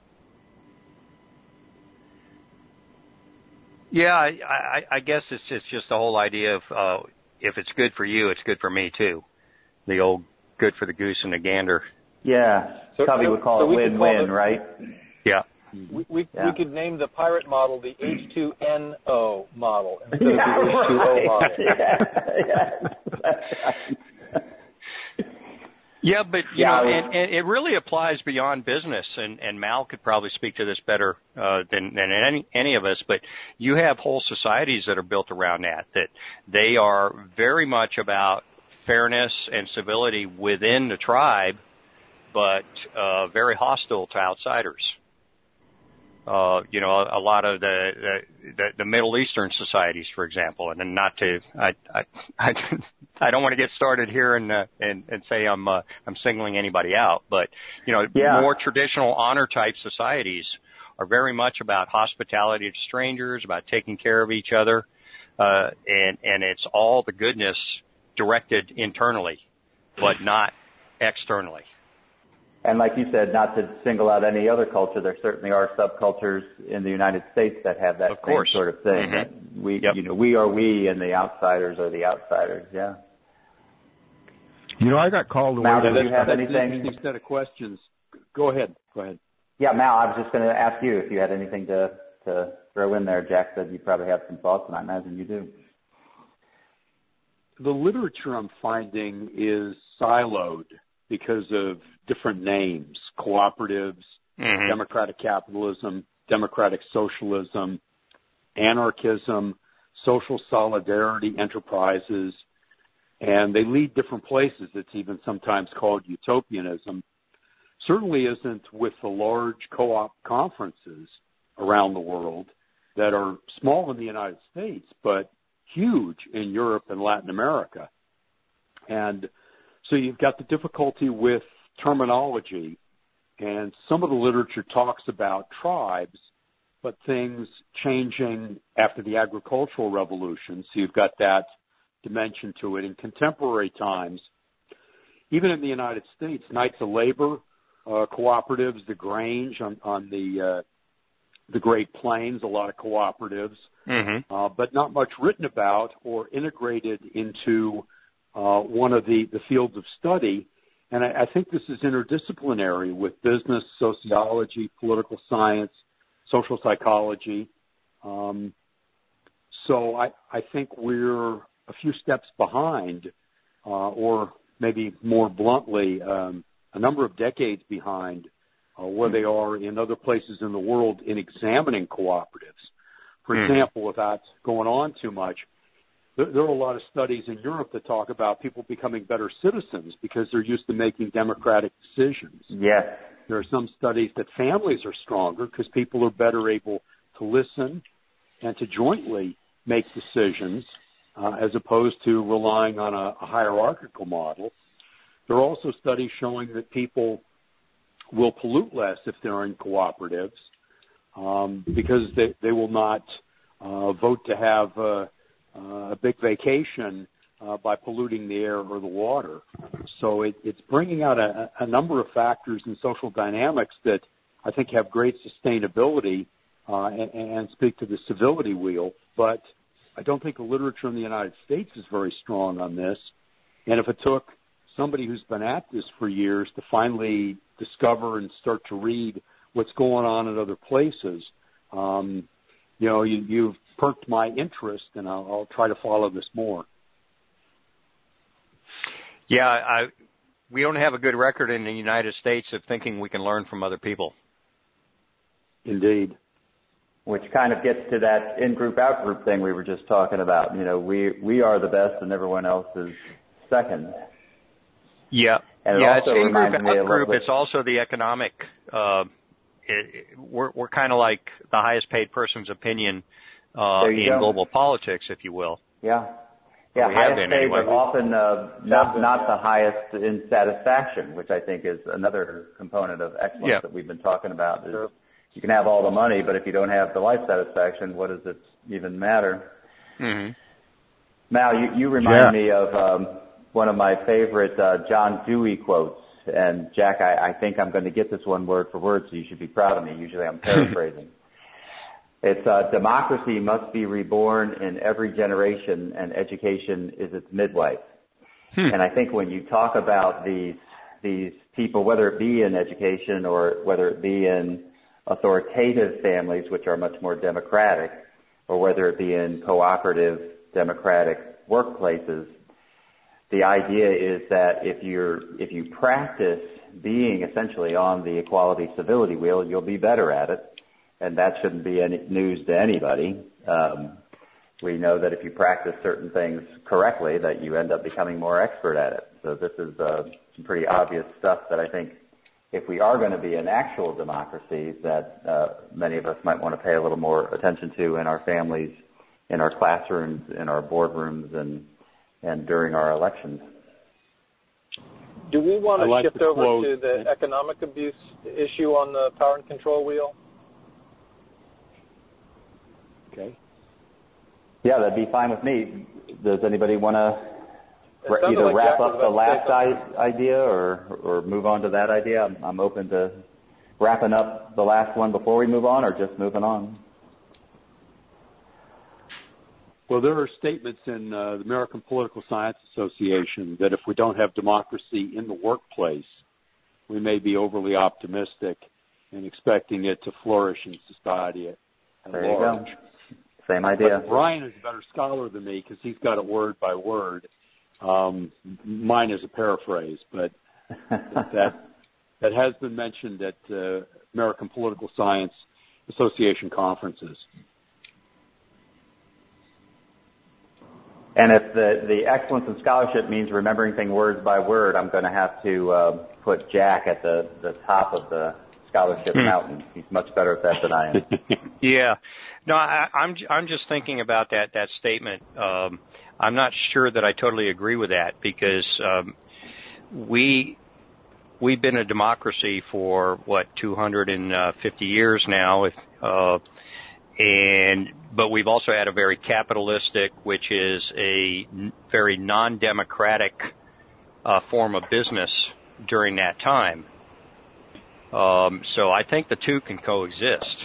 Yeah, I guess it's just the whole idea of if it's good for you, it's good for me too. The old good for the goose and the gander. Yeah, Covey would call it win-win, right? Yeah. We could name the pirate model the H2NO model instead of the H2O model. Yeah, but and it really applies beyond business, and Mal could probably speak to this better than any of us. But you have whole societies that are built around that they are very much about fairness and civility within the tribe, but very hostile to outsiders. A lot of the Middle Eastern societies, for example, and then I don't want to get started here and say I'm singling anybody out, but more traditional honor type societies are very much about hospitality to strangers, about taking care of each other, and it's all the goodness directed internally, but not externally. And like you said, not to single out any other culture, there certainly are subcultures in the United States that have that same sort of thing. Mm-hmm. We are we, and the outsiders are the outsiders. Yeah. I got called away. Mal, do you have anything? Interesting set of questions. Go ahead. Yeah, Mal, I was just going to ask you if you had anything to throw in there. Jack said you probably have some thoughts, and I imagine you do. The literature I'm finding is siloed because of different names: cooperatives, mm-hmm. democratic capitalism, democratic socialism, anarchism, social solidarity enterprises, and they lead different places. It's even sometimes called utopianism. Certainly isn't with the large co-op conferences around the world that are small in the United States, but huge in Europe and Latin America. And so you've got the difficulty with terminology, and some of the literature talks about tribes, but things changing after the agricultural revolution. So you've got that dimension to it. In contemporary times, even in the United States, Knights of Labor cooperatives, the Grange on the Great Plains, a lot of cooperatives, but not much written about or integrated into one of the fields of study. And I think this is interdisciplinary with business, sociology, political science, social psychology. So I think we're a few steps behind, or maybe more bluntly, a number of decades behind where they are in other places in the world in examining cooperatives. For example, without going on too much, there are a lot of studies in Europe that talk about people becoming better citizens because they're used to making democratic decisions. Yes. There are some studies that families are stronger because people are better able to listen and to jointly make decisions as opposed to relying on a hierarchical model. There are also studies showing that people will pollute less if they're in cooperatives because they will not vote to have a big vacation by polluting the air or the water. So it's bringing out a number of factors in social dynamics that I think have great sustainability and speak to the civility wheel. But I don't think the literature in the United States is very strong on this. And if it took somebody who's been at this for years to finally discover and start to read what's going on in other places, you've perked my interest, and I'll try to follow this more. Yeah, we don't have a good record in the United States of thinking we can learn from other people. Indeed. Which kind of gets to that in-group, out-group thing we were just talking about. We are the best and everyone else is second. Yeah. And it's in-group, out-group. It's also the economic. We're kind of like the highest paid person's opinion in global politics, if you will. Yeah. Yeah, highest paid, but often not the highest in satisfaction, which I think is another component of excellence that we've been talking about. Is you can have all the money, but if you don't have the life satisfaction, what does it even matter? Mm-hmm. Mal, you remind me of one of my favorite John Dewey quotes. And, Jack, I think I'm going to get this one word for word, so you should be proud of me. Usually I'm paraphrasing. It's democracy must be reborn in every generation, and education is its midwife. And I think when you talk about these people, whether it be in education or whether it be in authoritative families, which are much more democratic, or whether it be in cooperative democratic workplaces, the idea is that if you practice being essentially on the equality civility wheel, you'll be better at it. And that shouldn't be any news to anybody. We know that if you practice certain things correctly, that you end up becoming more expert at it. So this is some pretty obvious stuff that I think if we are going to be an actual democracy, that many of us might want to pay a little more attention to in our families, in our classrooms, in our boardrooms, and during our elections. Do we want to shift over to the economic abuse issue on the power and control wheel? Okay. Yeah, that'd be fine with me. Does anybody want to either wrap up the last idea or move on to that idea? I'm open to wrapping up the last one before we move on, or just moving on. Well, there are statements in the American Political Science Association that if we don't have democracy in the workplace, we may be overly optimistic in expecting it to flourish in society at large. You go. Same idea. But Brian is a better scholar than me because he's got it word by word. Mine is a paraphrase, but that has been mentioned at American Political Science Association conferences. And if the excellence in scholarship means remembering things word by word, I'm going to have to put Jack at the top of the scholarship mountain. He's much better at that than I am. Yeah. No, I'm just thinking about that statement. I'm not sure that I totally agree with that because we've been a democracy for 250 years now, but we've also had a very capitalistic, which is a very non-democratic form of business during that time. So I think the two can coexist.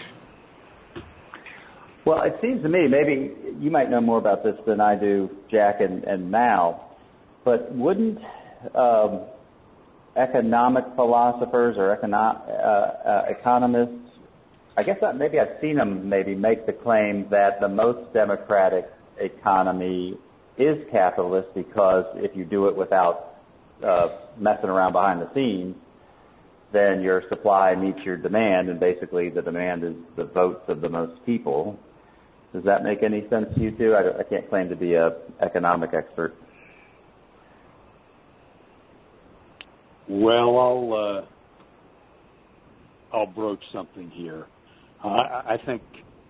Well, it seems to me, maybe you might know more about this than I do, Jack and Mal, but wouldn't economic philosophers or economists, I guess maybe I've seen them maybe make the claim that the most democratic economy is capitalist because if you do it without messing around behind the scenes, then your supply meets your demand, and basically the demand is the votes of the most people. Does that make any sense to you two? I can't claim to be an economic expert. Well, I'll broach something here. I think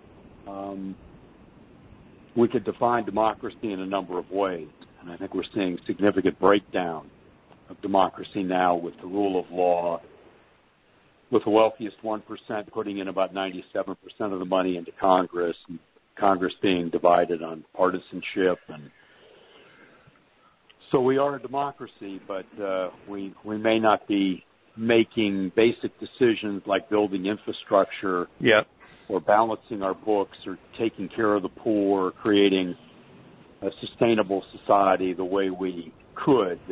we could define democracy in a number of ways, and I think we're seeing significant breakdown of democracy now with the rule of law, with the wealthiest 1% putting in about 97% of the money into Congress, and Congress being divided on partisanship. And so we are a democracy, but we may not be making basic decisions like building infrastructure, or balancing our books, or taking care of the poor, or creating a sustainable society the way we could.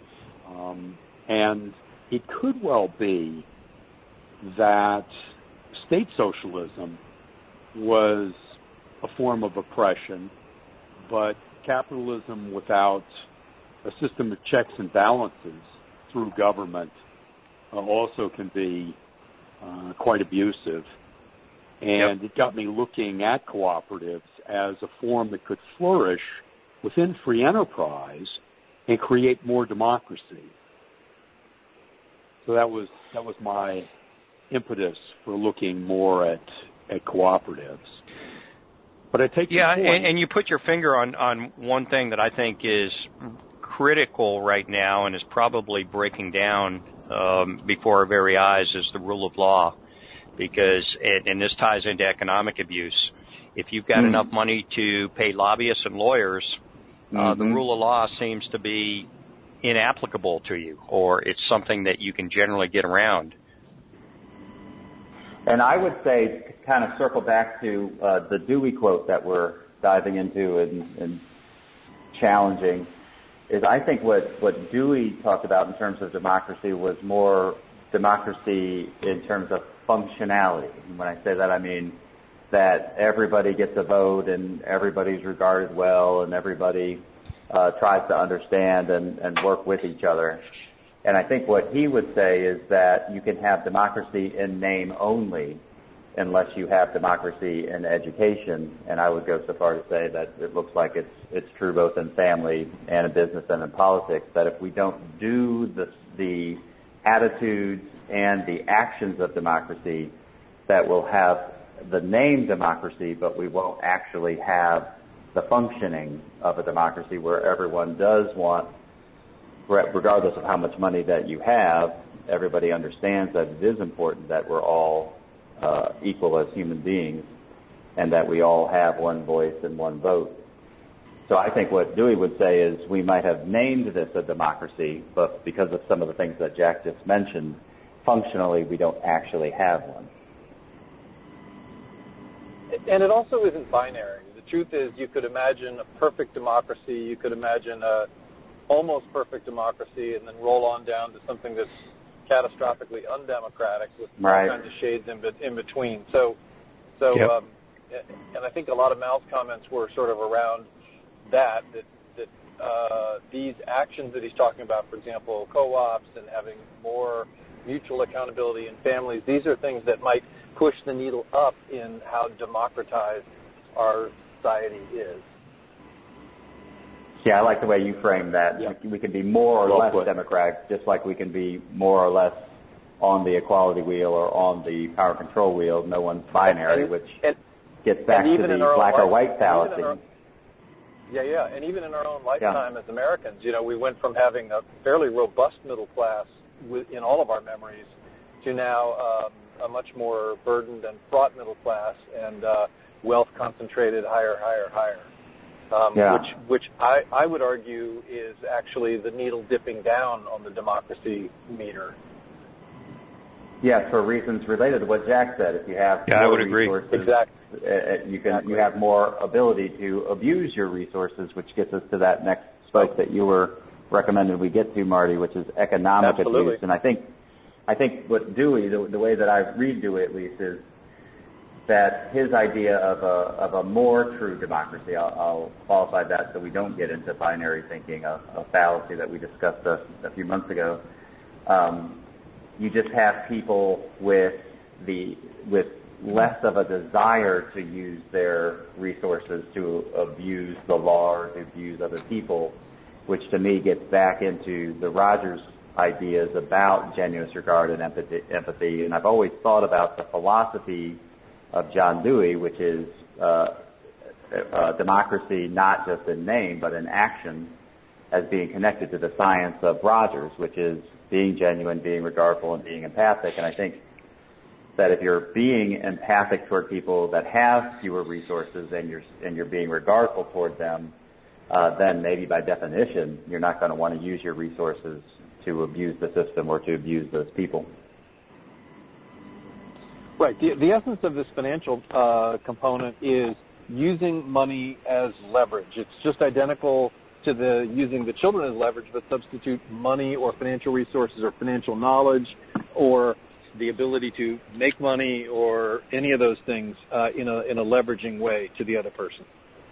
And it could well be that state socialism was a form of oppression, but capitalism without a system of checks and balances through government also can be quite abusive. And it got me looking at cooperatives as a form that could flourish within free enterprise and create more democracy. So that was my impetus for looking more at cooperatives. But I take your point. And you put your finger on one thing that I think is critical right now and is probably breaking down before our very eyes is the rule of law, because and this ties into economic abuse. If you've got enough money to pay lobbyists and lawyers, the rule of law seems to be inapplicable to you, or it's something that you can generally get around. And I would say, kind of circle back to the Dewey quote that we're diving into and challenging, is I think what Dewey talked about in terms of democracy was more democracy in terms of functionality. And when I say that, I mean that everybody gets a vote and everybody's regarded well and everybody tries to understand and work with each other. And I think what he would say is that you can have democracy in name only unless you have democracy in education. And I would go so far to say that it looks like it's true both in family and in business and in politics, that if we don't do the attitudes and the actions of democracy, that we'll have the name democracy, but we won't actually have the functioning of a democracy where everyone does want, regardless of how much money that you have, everybody understands that it is important that we're all equal as human beings and that we all have one voice and one vote. So I think what Dewey would say is we might have named this a democracy, but because of some of the things that Jack just mentioned, functionally we don't actually have one. And it also isn't binary. The truth is you could imagine a perfect democracy, you could imagine a almost perfect democracy, and then roll on down to something that's catastrophically undemocratic with all kinds of shades in between. So, and I think a lot of Mal's comments were sort of around that these actions that he's talking about, for example, co-ops and having more mutual accountability in families, these are things that might push the needle up in how democratized our society is. Yeah, I like the way you frame that. Yeah. We can be more or less democratic, just like we can be more or less on the equality wheel or on the power control wheel. No one's binary, which gets back to the black or white fallacy. And even in our own lifetime as Americans, we went from having a fairly robust middle class in all of our memories to now a much more burdened and fraught middle class and wealth concentrated higher. which I would argue is actually the needle dipping down on the democracy meter. Yes, for reasons related to what Jack said. If you have I would resources, agree. Exactly. You have more ability to abuse your resources, which gets us to that next spoke that you were recommended we get to, Marty, which is economic abuse. And I think what Dewey, the way that I read Dewey at least, is that his idea of a more true democracy, I'll qualify that so we don't get into binary thinking, a fallacy that we discussed a few months ago. You just have people with less of a desire to use their resources to abuse the law or to abuse other people, which to me gets back into the Rogers ideas about genuine regard and empathy. And I've always thought about the philosophy of John Dewey, which is democracy not just in name but in action, as being connected to the science of Rogers, which is being genuine, being regardful, and being empathic. And I think that if you're being empathic toward people that have fewer resources and you're being regardful toward them, then maybe by definition you're not going to want to use your resources to abuse the system or to abuse those people. Right. The essence of this financial component is using money as leverage. It's just identical to using the children as leverage, but substitute money or financial resources or financial knowledge or the ability to make money or any of those things in a leveraging way to the other person.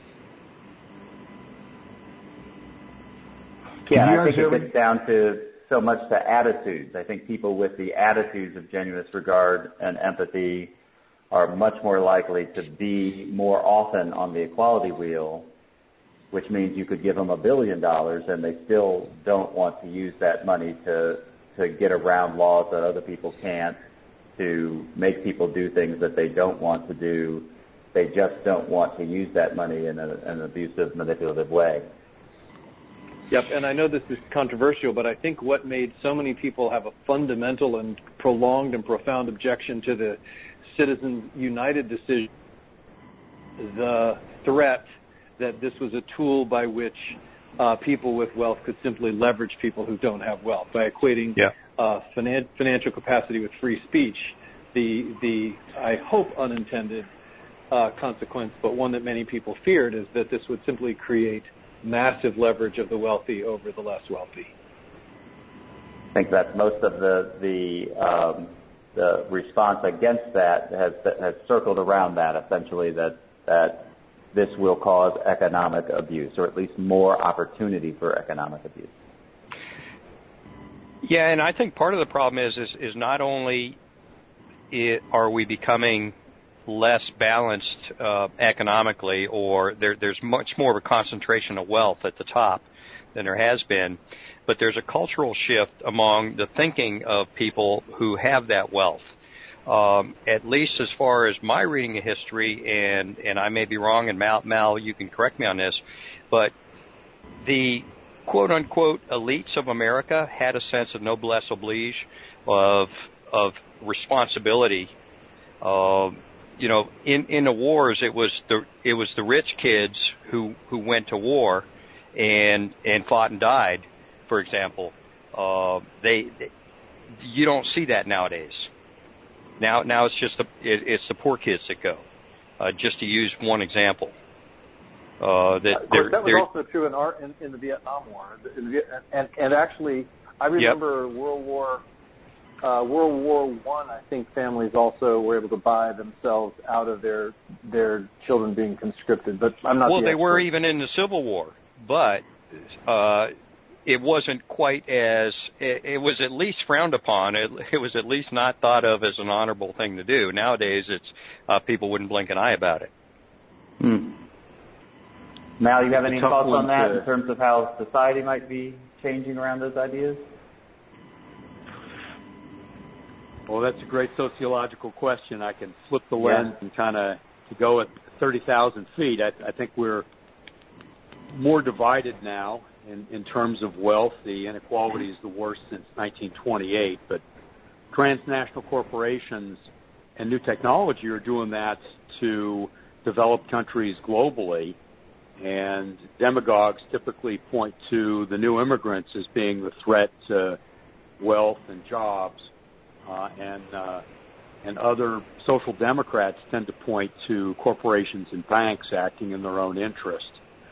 Yeah, I think it gets down to so much to attitudes. I think people with the attitudes of genuine regard and empathy are much more likely to be more often on the equality wheel, which means you could give them $1 billion and they still don't want to use that money to get around laws that other people can't, to make people do things that they don't want to do. They just don't want to use that money in an abusive, manipulative way. Yep, and I know this is controversial, but I think what made so many people have a fundamental and prolonged and profound objection to the Citizens United decision, the threat that this was a tool by which people with wealth could simply leverage people who don't have wealth by equating financial capacity with free speech. The I hope unintended consequence, but one that many people feared, is that this would simply create massive leverage of the wealthy over the less wealthy. I think that most of the response against that has circled around that, essentially that this will cause economic abuse, or at least more opportunity for economic abuse. Yeah, and I think part of the problem is not only are we becoming less balanced economically, or there's much more of a concentration of wealth at the top than there has been, but there's a cultural shift among the thinking of people who have that wealth. At least as far as my reading of history, and I may be wrong, and Mal, you can correct me on this, but the quote-unquote elites of America had a sense of noblesse oblige, of responsibility. In the wars, it was the rich kids who went to war and fought and died, for example. You don't see that nowadays. Now it's just it's the poor kids that go. Just to use one example. That was also true in the Vietnam War, and actually I remember World War I. I think families also were able to buy themselves out of their children being conscripted, but I'm not. Well, they were even in the Civil War, but it wasn't quite as. It was at least frowned upon. It was at least not thought of as an honorable thing to do. Nowadays, it's people wouldn't blink an eye about it. Mal, you have any thoughts on that in terms of how society might be changing around those ideas? Well, that's a great sociological question. I can flip the lens and kind of to go at 30,000 feet. I think we're more divided now in terms of wealth. The inequality is the worst since 1928. But transnational corporations and new technology are doing that to develop countries globally. And demagogues typically point to the new immigrants as being the threat to wealth and jobs, and other social democrats tend to point to corporations and banks acting in their own interest.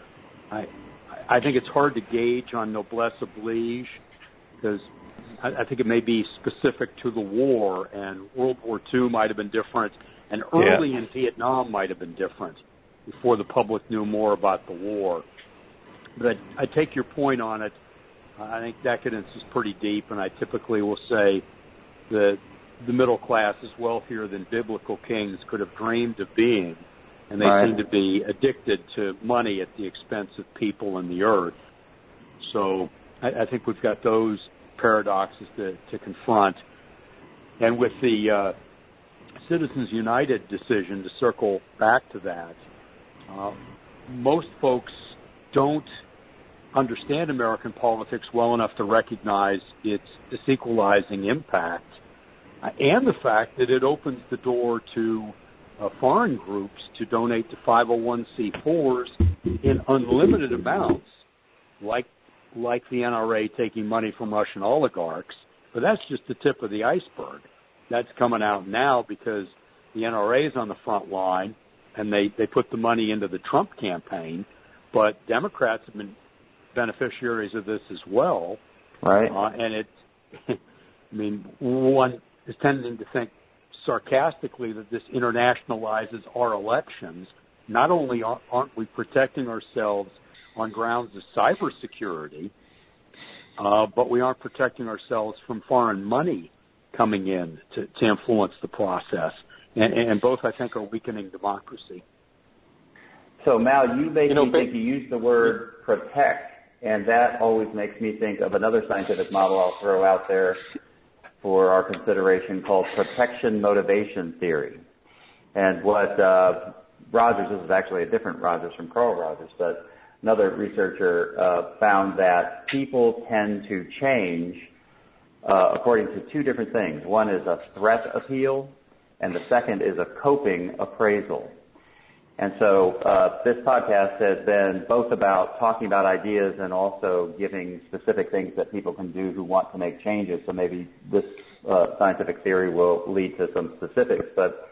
I think it's hard to gauge on noblesse oblige because I think it may be specific to the war, and World War II might have been different, and early in Vietnam might have been different before the public knew more about the war. But I take your point on it. I think decadence is pretty deep, and I typically will say that the middle class is wealthier than biblical kings could have dreamed of being, and they seem to be addicted to money at the expense of people and the earth. So I think we've got those paradoxes to confront. And with the Citizens United decision, to circle back to that, most folks don't understand American politics well enough to recognize its disequalizing impact and the fact that it opens the door to foreign groups to donate to 501c4s in unlimited amounts, like the NRA taking money from Russian oligarchs. But that's just the tip of the iceberg. That's coming out now because the NRA is on the front line, and they put the money into the Trump campaign. But Democrats have been beneficiaries of this as well. Right. And one is tending to think sarcastically that this internationalizes our elections. Not only aren't we protecting ourselves on grounds of cybersecurity, but we aren't protecting ourselves from foreign money coming in to influence the process. And both, I think, are weakening democracy. So, Mal, you basically think you use the word protect, and that always makes me think of another scientific model I'll throw out there for our consideration called protection motivation theory. And what Rogers, this is actually a different Rogers from Carl Rogers, but another researcher found that people tend to change according to two different things. One is a threat appeal, and the second is a coping appraisal. And so this podcast has been both about talking about ideas and also giving specific things that people can do who want to make changes. So maybe this scientific theory will lead to some specifics. But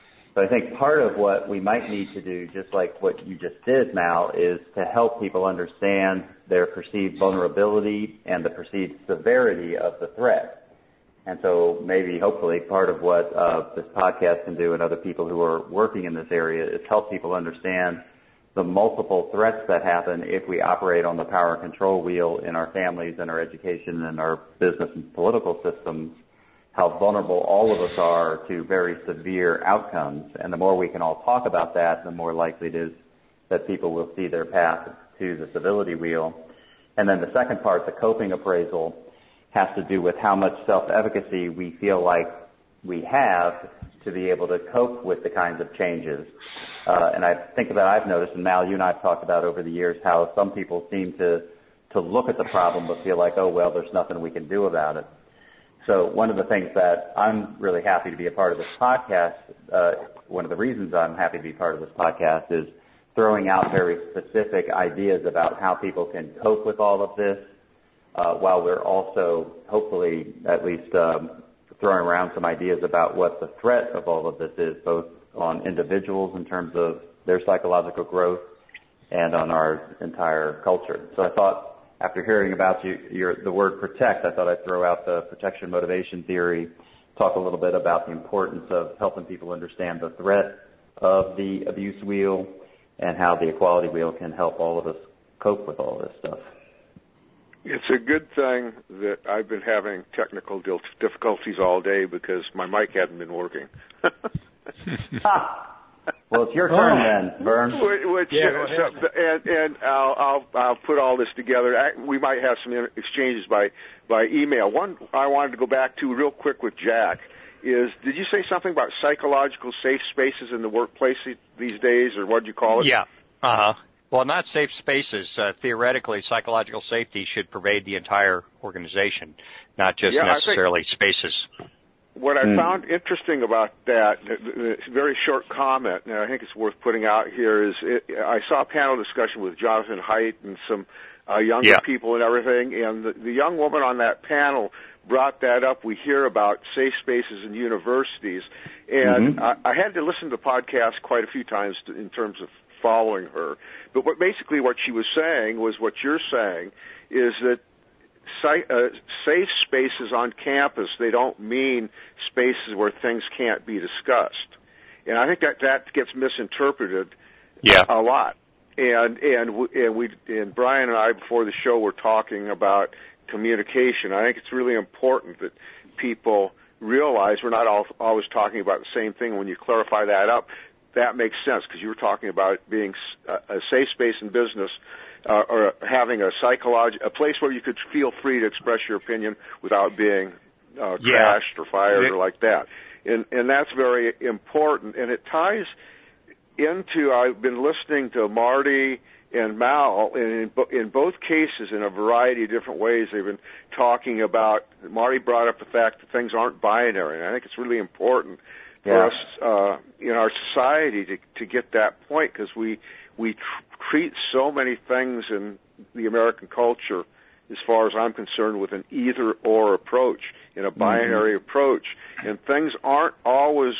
I think part of what we might need to do, just like what you just did, Mal, is to help people understand their perceived vulnerability and the perceived severity of the threat. And so maybe, hopefully, part of what this podcast can do and other people who are working in this area is help people understand the multiple threats that happen if we operate on the power and control wheel in our families and our education and our business and political systems, how vulnerable all of us are to very severe outcomes. And the more we can all talk about that, the more likely it is that people will see their path to the civility wheel. And then the second part, the coping appraisal, has to do with how much self-efficacy we feel like we have to be able to cope with the kinds of changes. And I think that I've noticed, and Mal, you and I have talked about over the years, how some people seem to look at the problem but feel like, oh, well, there's nothing we can do about it. So one of the things that I'm really happy to be a part of this podcast, one of the reasons I'm happy to be part of this podcast is throwing out very specific ideas about how people can cope with all of this, while we're also hopefully at least throwing around some ideas about what the threat of all of this is, both on individuals in terms of their psychological growth and on our entire culture. So I thought, after hearing about the word protect, I thought I'd throw out the protection motivation theory, talk a little bit about the importance of helping people understand the threat of the abuse wheel and how the equality wheel can help all of us cope with all this stuff. It's a good thing that I've been having technical difficulties all day because my mic hadn't been working. Well, it's your turn then, Vern. And I'll put all this together. We might have some exchanges by email. One I wanted to go back to real quick with Jack is, did you say something about psychological safe spaces in the workplace these days, or what did you call it? Yeah. Well, not safe spaces. Theoretically, psychological safety should pervade the entire organization, not just necessarily spaces. what I found interesting about that, very short comment, and I think it's worth putting out here, is I saw a panel discussion with Jonathan Haidt and some younger people and everything, and the young woman on that panel brought that up. We hear about safe spaces in universities, and I had to listen to the podcast quite a few times in terms of following her. But basically what she was saying was what you're saying, is that safe spaces on campus, they don't mean spaces where things can't be discussed. And I think that gets misinterpreted a lot. And Brian and I, before the show, were talking about communication. I think it's really important that people realize we're not always talking about the same thing. When you clarify that up, that makes sense, because you were talking about being a safe space in business, or having a place where you could feel free to express your opinion without being crashed or fired or like that. And that's very important. And it ties into, I've been listening to Marty and Mal, and in both cases, in a variety of different ways, they've been talking about, Marty brought up the fact that things aren't binary, and I think it's really important for us in our society to get that point, because we treat so many things in the American culture, as far as I'm concerned, with an either-or approach, in a binary approach, and things aren't always.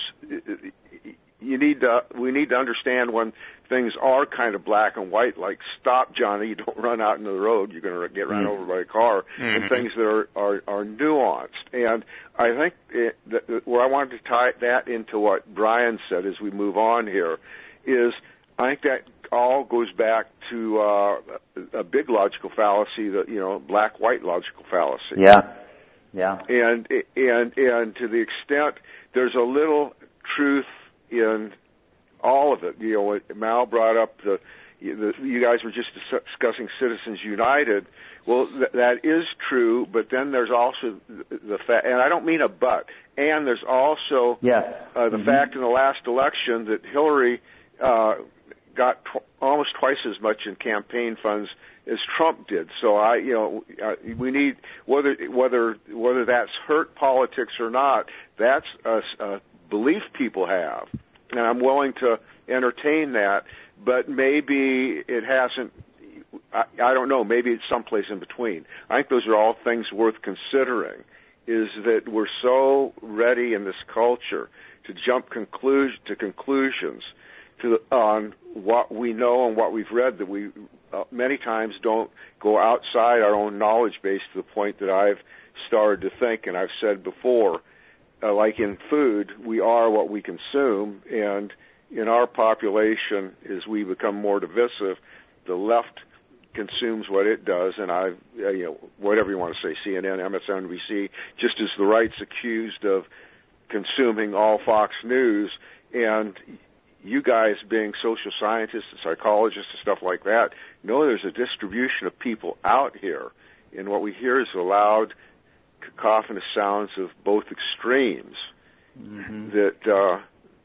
We need to understand when things are kind of black and white, like stop, Johnny, you don't run out into the road, you're going to get run over by a car, and things that are nuanced. And I think where I wanted to tie that into what Brian said as we move on here is, I think that all goes back to a big logical fallacy, that black-white logical fallacy. Yeah. And to the extent there's a little truth in all of it. Mal brought up you guys were just discussing Citizens United. Well, that is true, but then there's also the fact, and I don't mean a but, and there's also the fact in the last election that Hillary got almost twice as much in campaign funds as Trump did. So we need, whether that's hurt politics or not, that's a belief people have, and I'm willing to entertain that. But maybe it hasn't. I don't know. Maybe it's someplace in between. I think those are all things worth considering. Is that we're so ready in this culture to jump to conclusions on what we know and what we've read, that we many times don't go outside our own knowledge base to the point that I've started to think, and I've said before, like in food, we are what we consume, and in our population, as we become more divisive, the left consumes what it does, and whatever you want to say, CNN, MSNBC, just as the right's accused of consuming all Fox News, and you guys being social scientists and psychologists and stuff like that, know there's a distribution of people out here, and what we hear is the loud, cacophonous sounds of both extremes that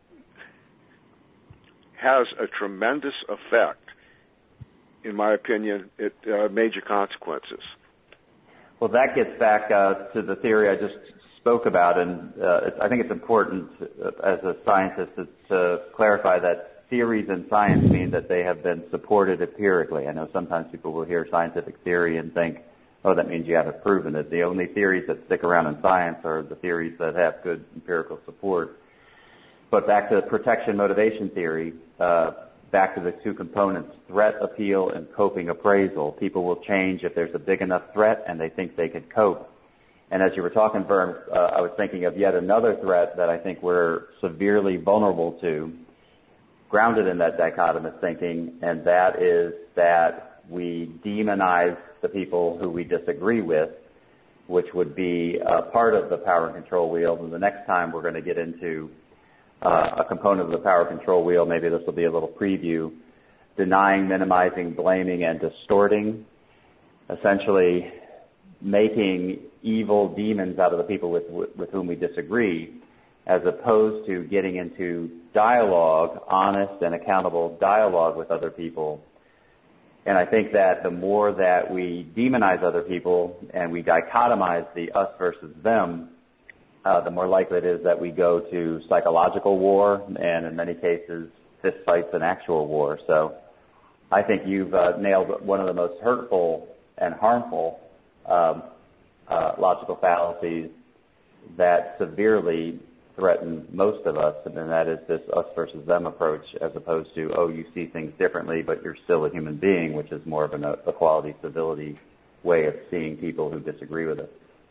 has a tremendous effect, in my opinion, at major consequences. Well, that gets back to the theory I just spoke about, and I think it's important as a scientist to clarify that theories in science mean that they have been supported empirically. I know sometimes people will hear scientific theory and think, oh, that means you haven't proven it. The only theories that stick around in science are the theories that have good empirical support. But back to protection motivation theory, back to the two components, threat appeal and coping appraisal. People will change if there's a big enough threat and they think they can cope. And as you were talking, Vern, I was thinking of yet another threat that I think we're severely vulnerable to, grounded in that dichotomous thinking, and that is that we demonize the people who we disagree with, which would be part of the power and control wheel. And the next time we're going to get into a component of the power control wheel, maybe this will be a little preview, denying, minimizing, blaming, and distorting, essentially making evil demons out of the people with whom we disagree, as opposed to getting into dialogue, honest and accountable dialogue with other people. And I think that the more that we demonize other people and we dichotomize the us versus them, the more likely it is that we go to psychological war, and in many cases, fist fights and actual war. So I think you've nailed one of the most hurtful and harmful logical fallacies that severely threaten most of us, and that is this us versus them approach, as opposed to, oh, you see things differently, but you're still a human being, which is more of an equality, civility way of seeing people who disagree with us.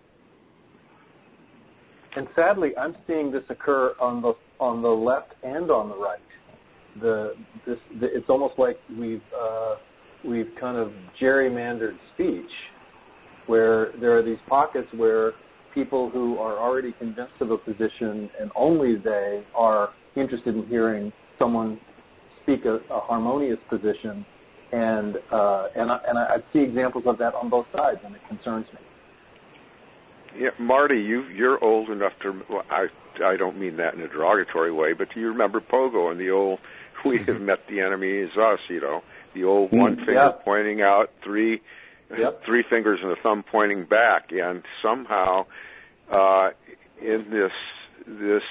And sadly, I'm seeing this occur on the left and on the right. It's almost like we've kind of gerrymandered speech, where there are these pockets where people who are already convinced of a position and only they are interested in hearing someone speak a harmonious position, and I see examples of that on both sides, and it concerns me. Yeah, Marty, you're old enough to. Well, I don't mean that in a derogatory way, but do you remember Pogo and the old "We have met the enemy is us"? You know, the old one finger pointing out, three fingers and a thumb pointing back, and somehow in this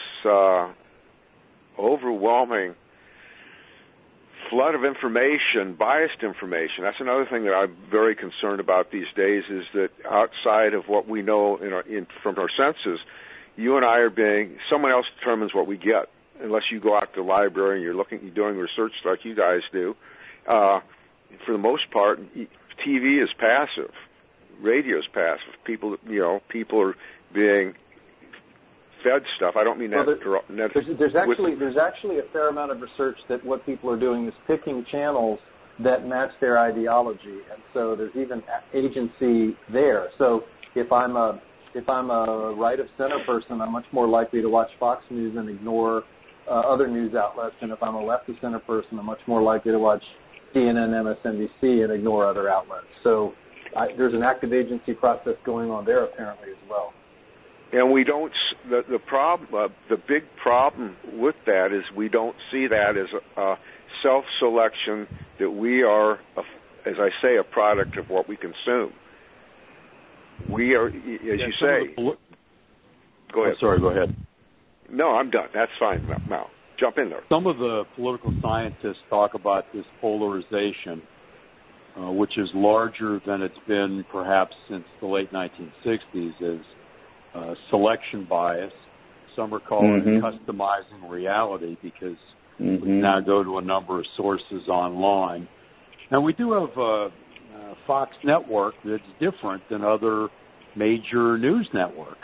overwhelming flood of information, biased information. That's another thing that I'm very concerned about these days, is that outside of what we know from our senses, you and I are someone else determines what we get, unless you go out to the library and you're doing research like you guys do. For the most part, TV is passive. Radio is passive. People are being fed stuff. I don't mean that. There's actually a fair amount of research that what people are doing is picking channels that match their ideology, and so there's even agency there. So if I'm a right of center person, I'm much more likely to watch Fox News and ignore other news outlets, and if I'm a left of center person, I'm much more likely to watch CNN, MSNBC, and ignore other outlets. So there's an active agency process going on there apparently as well. And we don't. The problem, the big problem with that is we don't see that as a self-selection, that we are, as I say, a product of what we consume. We are, as you say. Go ahead. Sorry, go ahead. No, I'm done. That's fine. Now, jump in there. Some of the political scientists talk about this polarization, which is larger than it's been perhaps since the late 1960s, as selection bias. Some are calling it customizing reality, because we now go to a number of sources online. Now, we do have a Fox network that's different than other major news networks.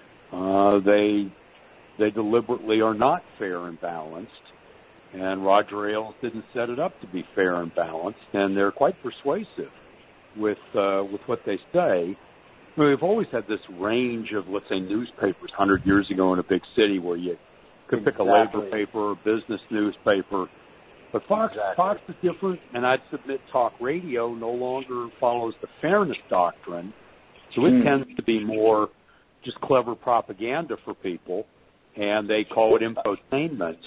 They deliberately are not fair and balanced, and Roger Ailes didn't set it up to be fair and balanced, and they're quite persuasive with what they say. I mean, we've always had this range of, let's say, newspapers 100 years ago in a big city where you could pick a labor paper, a business newspaper. But Fox is different, and I'd submit talk radio no longer follows the fairness doctrine, so it tends to be more just clever propaganda for people, and they call it infotainment.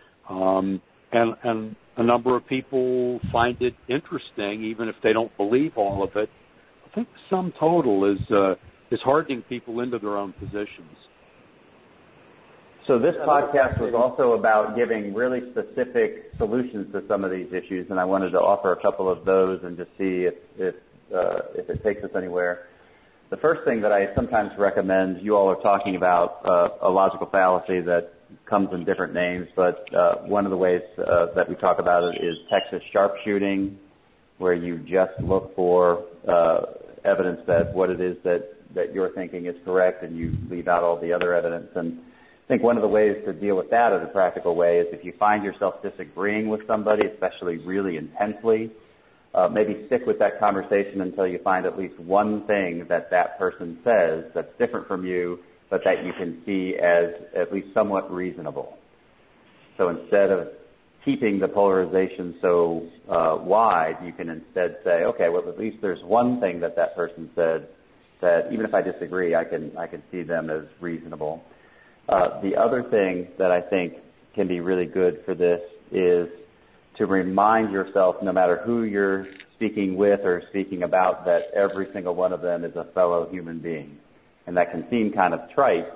And a number of people find it interesting, even if they don't believe all of it. I think the sum total is hardening people into their own positions. So this podcast was also about giving really specific solutions to some of these issues, and I wanted to offer a couple of those and just see if it takes us anywhere. The first thing that I sometimes recommend, you all are talking about a logical fallacy that comes in different names, but one of the ways that we talk about it is Texas sharpshooting, where you just look for evidence that what it is that you're thinking is correct, and you leave out all the other evidence. And I think one of the ways to deal with that in a practical way is if you find yourself disagreeing with somebody, especially really intensely, maybe stick with that conversation until you find at least one thing that person says that's different from you, but that you can see as at least somewhat reasonable. So instead of keeping the polarization so wide, you can instead say, okay, well, at least there's one thing that person said that even if I disagree, I can see them as reasonable. The other thing that I think can be really good for this is to remind yourself, no matter who you're speaking with or speaking about, that every single one of them is a fellow human being. And that can seem kind of trite, but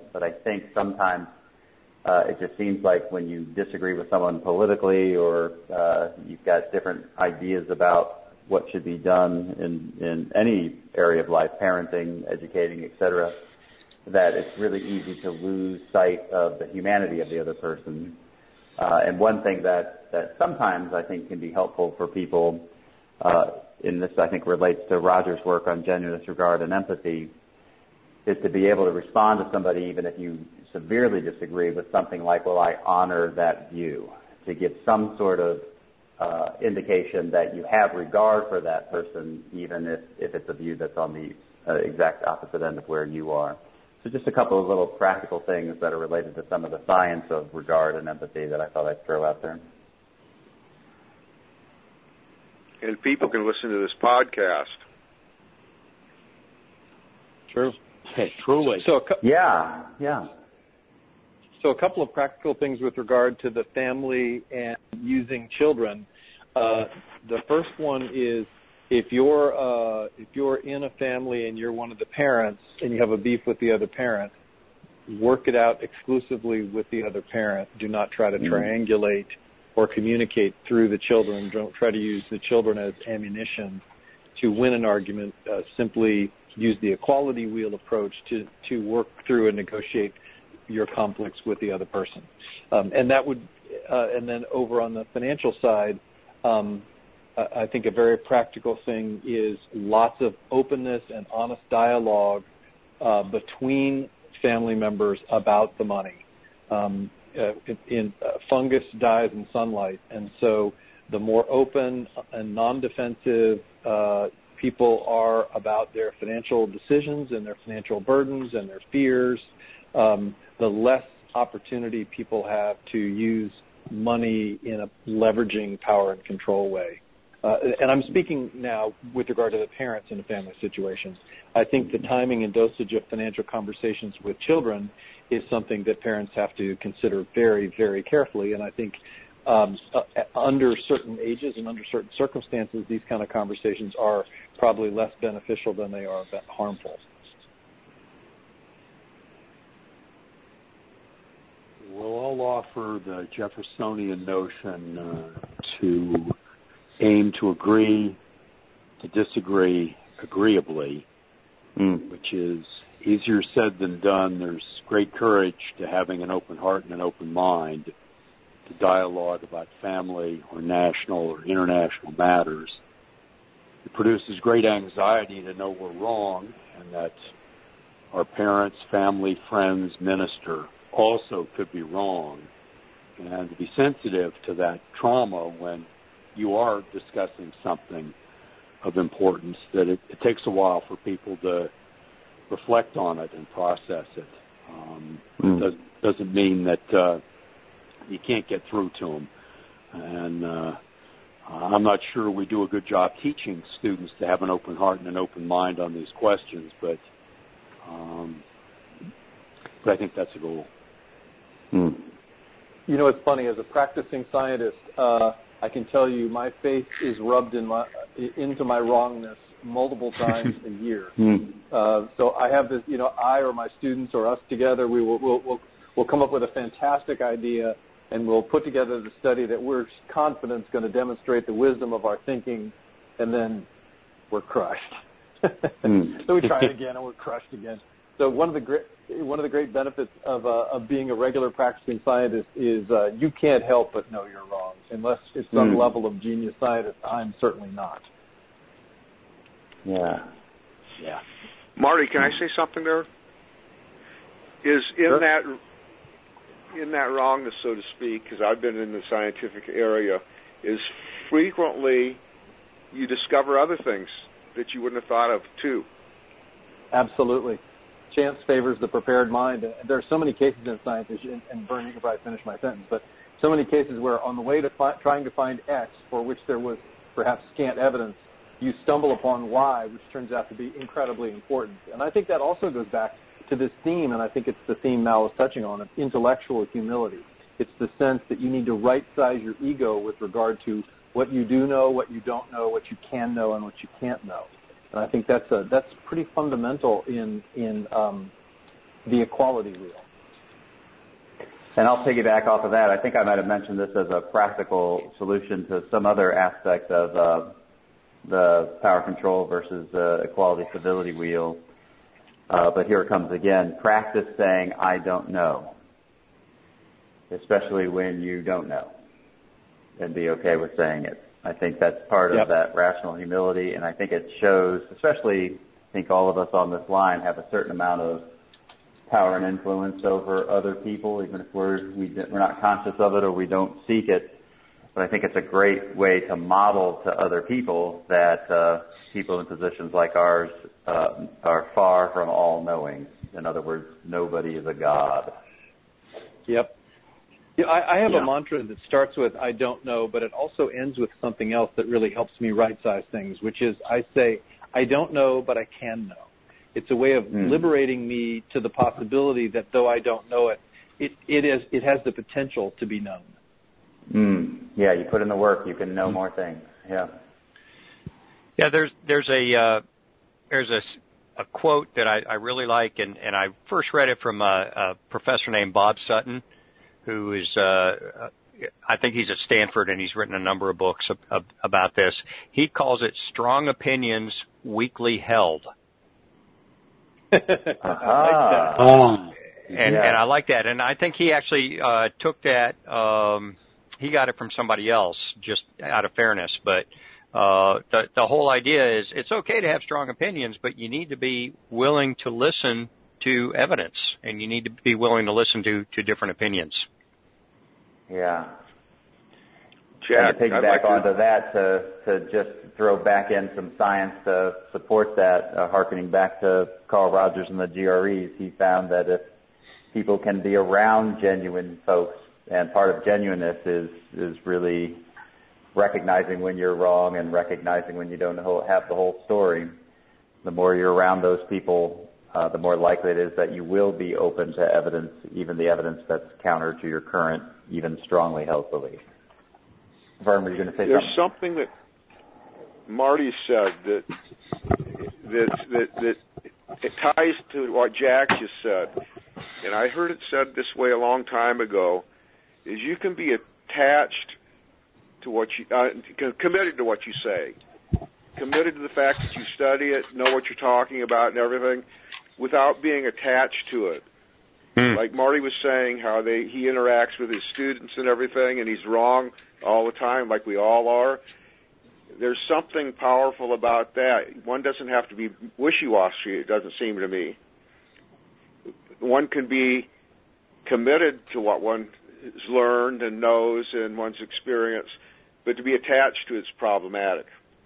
But I think sometimes it just seems like when you disagree with someone politically, or you've got different ideas about what should be done in any area of life, parenting, educating, etc., that it's really easy to lose sight of the humanity of the other person. And one thing that sometimes I think can be helpful for people, in this I think relates to Roger's work on genuineness, regard, and empathy, is to be able to respond to somebody even if you severely disagree with something like, well, I honor that view, to give some sort of indication that you have regard for that person, even if it's a view that's on the exact opposite end of where you are. So just a couple of little practical things that are related to some of the science of regard and empathy that I thought I'd throw out there. And people can listen to this podcast. True. Okay, truly. Yeah. So a couple of practical things with regard to the family and using children. The first one is, if you're in a family and you're one of the parents and you have a beef with the other parent, work it out exclusively with the other parent. Do not try to triangulate or communicate through the children. Don't try to use the children as ammunition to win an argument. Simply use the equality wheel approach to work through and negotiate your conflicts with the other person. And that would, and then over on the financial side, I think a very practical thing is lots of openness and honest dialogue between family members about the money. Fungus dies in sunlight, and so the more open and non-defensive people are about their financial decisions and their financial burdens and their fears, the less opportunity people have to use money in a leveraging power and control way. And I'm speaking now with regard to the parents in a family situation. I think the timing and dosage of financial conversations with children is something that parents have to consider very, very carefully. And I think under certain ages and under certain circumstances, these kind of conversations are probably less beneficial than they are harmful. We'll all offer the Jeffersonian notion to aim to agree, to disagree agreeably, which is easier said than done. There's great courage to having an open heart and an open mind to dialogue about family or national or international matters. It produces great anxiety to know we're wrong and that our parents, family, friends, minister also could be wrong, and to be sensitive to that trauma when you are discussing something of importance, that it takes a while for people to reflect on it and process it. It doesn't mean that you can't get through to them. And I'm not sure we do a good job teaching students to have an open heart and an open mind on these questions, but I think that's a goal. You know, it's funny, as a practicing scientist, I can tell you my faith is rubbed into my wrongness multiple times a year. So I have this, I or my students or us together, we'll come up with a fantastic idea, and we'll put together the study that we're confident is going to demonstrate the wisdom of our thinking, and then we're crushed. So we try it again, and we're crushed again. So one of the great benefits of being a regular practicing scientist is you can't help but know you're wrong. Unless it's some level of genius scientist, I'm certainly not. Yeah. Marty, can I say something there? Is in that wrongness, so to speak, because I've been in the scientific area, is frequently you discover other things that you wouldn't have thought of too. Absolutely. Chance favors the prepared mind. There are so many cases in science, and Vern, you can probably finish my sentence, but so many cases where on the way to trying to find X, for which there was perhaps scant evidence, you stumble upon Y, which turns out to be incredibly important. And I think that also goes back to this theme, and I think it's the theme Mal is touching on, of intellectual humility. It's the sense that you need to right-size your ego with regard to what you do know, what you don't know, what you can know, and what you can't know. And I think that's pretty fundamental in the equality wheel. And I'll piggyback off of that. I think I might have mentioned this as a practical solution to some other aspect of the power control versus equality civility wheel. But here it comes again. Practice saying, I don't know, especially when you don't know, and be okay with saying it. I think that's part of that rational humility, and I think it shows, especially I think all of us on this line have a certain amount of power and influence over other people, even if we're not conscious of it or we don't seek it. But I think it's a great way to model to other people that people in positions like ours are far from all-knowing. In other words, nobody is a god. Yep. Yeah, I have a mantra that starts with I don't know, but it also ends with something else that really helps me right-size things, which is I say I don't know, but I can know. It's a way of liberating me to the possibility that though I don't know it, it has the potential to be known. Yeah, you put in the work, you can know more things. Yeah. Yeah, there's a quote that I really like, and I first read it from a professor named Bob Sutton, who is I think he's at Stanford, and he's written a number of books about this. He calls it strong opinions weakly held. I like that. And I like that. And I think he actually took that, he got it from somebody else just out of fairness. But the whole idea is it's okay to have strong opinions, but you need to be willing to listen to evidence, and you need to be willing to listen to different opinions. Yeah. Jack, and to piggyback onto that, to just throw back in some science to support that, hearkening back to Carl Rogers and the GREs, he found that if people can be around genuine folks, and part of genuineness is really recognizing when you're wrong and recognizing when you don't have the whole story, the more you're around those people, the more likely it is that you will be open to evidence, even the evidence that's counter to your current, even strongly held belief. Vern, were you going to say There's something? Something that Marty said that it ties to what Jack just said, and I heard it said this way a long time ago, is you can be attached to what you, committed to what you say, committed to the fact that you study it, know what you're talking about and everything, without being attached to it. Like Marty was saying, how he interacts with his students and everything, and he's wrong all the time, like we all are. There's something powerful about that. One doesn't have to be wishy-washy, it doesn't seem to me. One can be committed to what one has learned and knows in one's experience, but to be attached to it's problematic.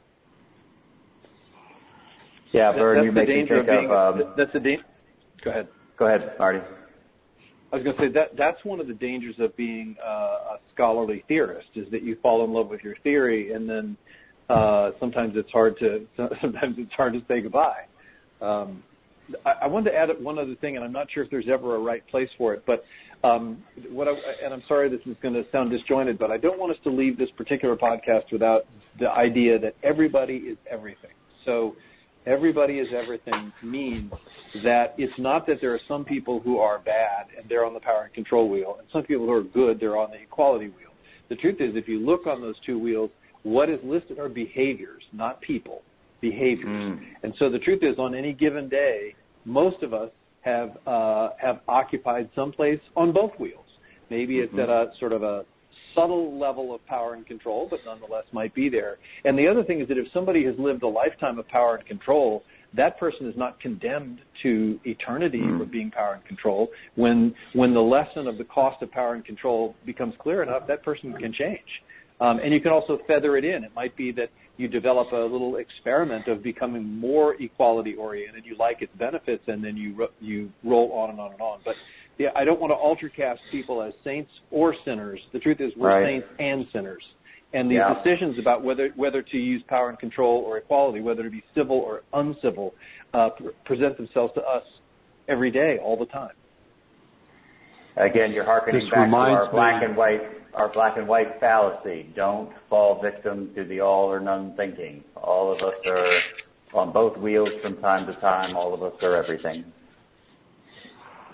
Yeah, Vern, you make me think of... That's the danger. Go ahead. Go ahead, Marty. I was going to say that's one of the dangers of being a scholarly theorist, is that you fall in love with your theory, and then sometimes it's hard to say goodbye. I wanted to add one other thing, and I'm not sure if there's ever a right place for it, but and I'm sorry this is going to sound disjointed, but I don't want us to leave this particular podcast without the idea that everybody is everything. So everybody is everything means that it's not that there are some people who are bad and they're on the power and control wheel, and some people who are good, they're on the equality wheel. The truth is, if you look on those two wheels, what is listed are behaviors, not people, behaviors. And so the truth is, on any given day, most of us have occupied some place on both wheels. Maybe it's at a sort of a subtle level of power and control, but nonetheless might be there. And the other thing is that if somebody has lived a lifetime of power and control, that person is not condemned to eternity for being power and control. When the lesson of the cost of power and control becomes clear enough, that person can change. And you can also feather it in. It might be that you develop a little experiment of becoming more equality-oriented. You like its benefits, and then you roll on and on and on. But yeah, I don't want to alter-cast people as saints or sinners. The truth is we're saints and sinners. And the decisions about whether to use power and control or equality, whether to be civil or uncivil, present themselves to us every day, all the time. Again, you're hearkening back to our black and white fallacy. Don't fall victim to the all or none thinking. All of us are on both wheels from time to time. All of us are everything.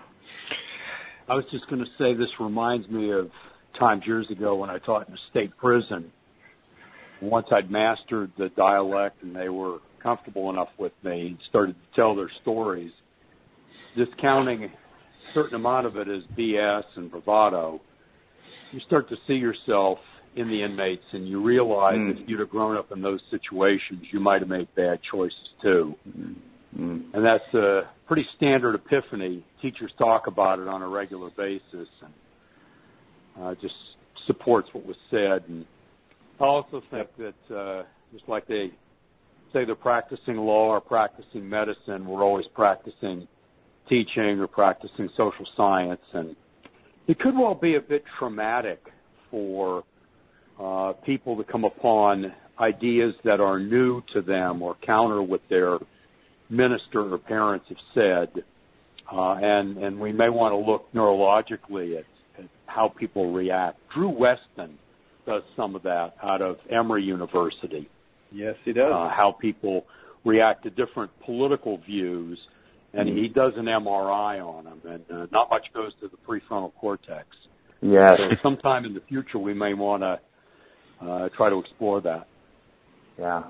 I was just going to say this reminds me of times years ago when I taught in a state prison. Once I'd mastered the dialect and they were comfortable enough with me and started to tell their stories, discounting a certain amount of it as BS and bravado, you start to see yourself in the inmates and you realize if you'd have grown up in those situations, you might have made bad choices too. And that's a pretty standard epiphany. Teachers talk about it on a regular basis and just supports what was said. And I also think that just like they say they're practicing law or practicing medicine, we're always practicing teaching or practicing social science. And it could well be a bit traumatic for people to come upon ideas that are new to them or counter what their minister or parents have said. And we may want to look neurologically at how people react. Drew Weston does some of that out of Emory University. Yes, he does. How people react to different political views, and he does an MRI on them, and not much goes to the prefrontal cortex. Yes. So sometime in the future we may want to try to explore that. Yeah.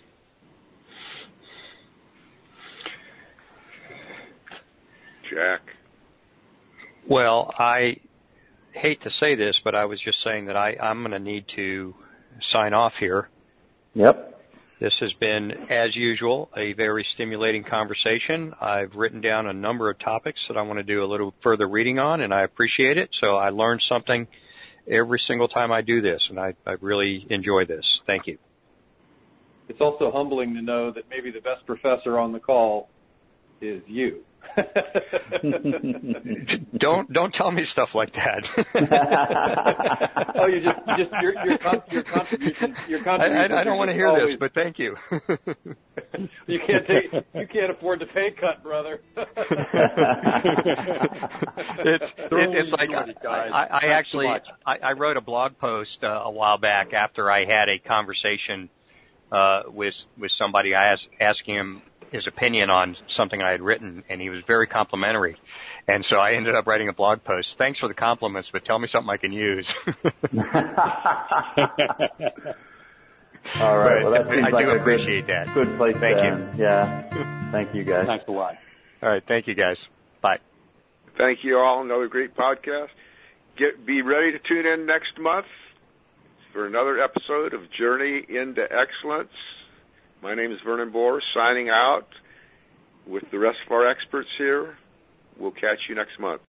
Jack. Well, I hate to say this, but I was just saying that I'm going to need to sign off here. Yep. This has been, as usual, a very stimulating conversation. I've written down a number of topics that I want to do a little further reading on, and I appreciate it. So I learned something every single time I do this, and I really enjoy this. Thank you. It's also humbling to know that maybe the best professor on the call is you. Don't tell me stuff like that. Oh, your contribution. I don't want to hear this, but thank you. You can't afford to pay cut, brother. It's like I wrote a blog post a while back after I had a conversation with somebody. I asked him his opinion on something I had written, and he was very complimentary. And so I ended up writing a blog post. Thanks for the compliments, but tell me something I can use. All right. Well, that seems like I appreciate that. Good place Thank to you. end. Yeah. Thank you, guys. Thanks a lot. All right. Thank you, guys. Bye. Thank you all. Another great podcast. Be ready to tune in next month for another episode of Journey into Excellence. My name is Vernon Bohr, signing out with the rest of our experts here. We'll catch you next month.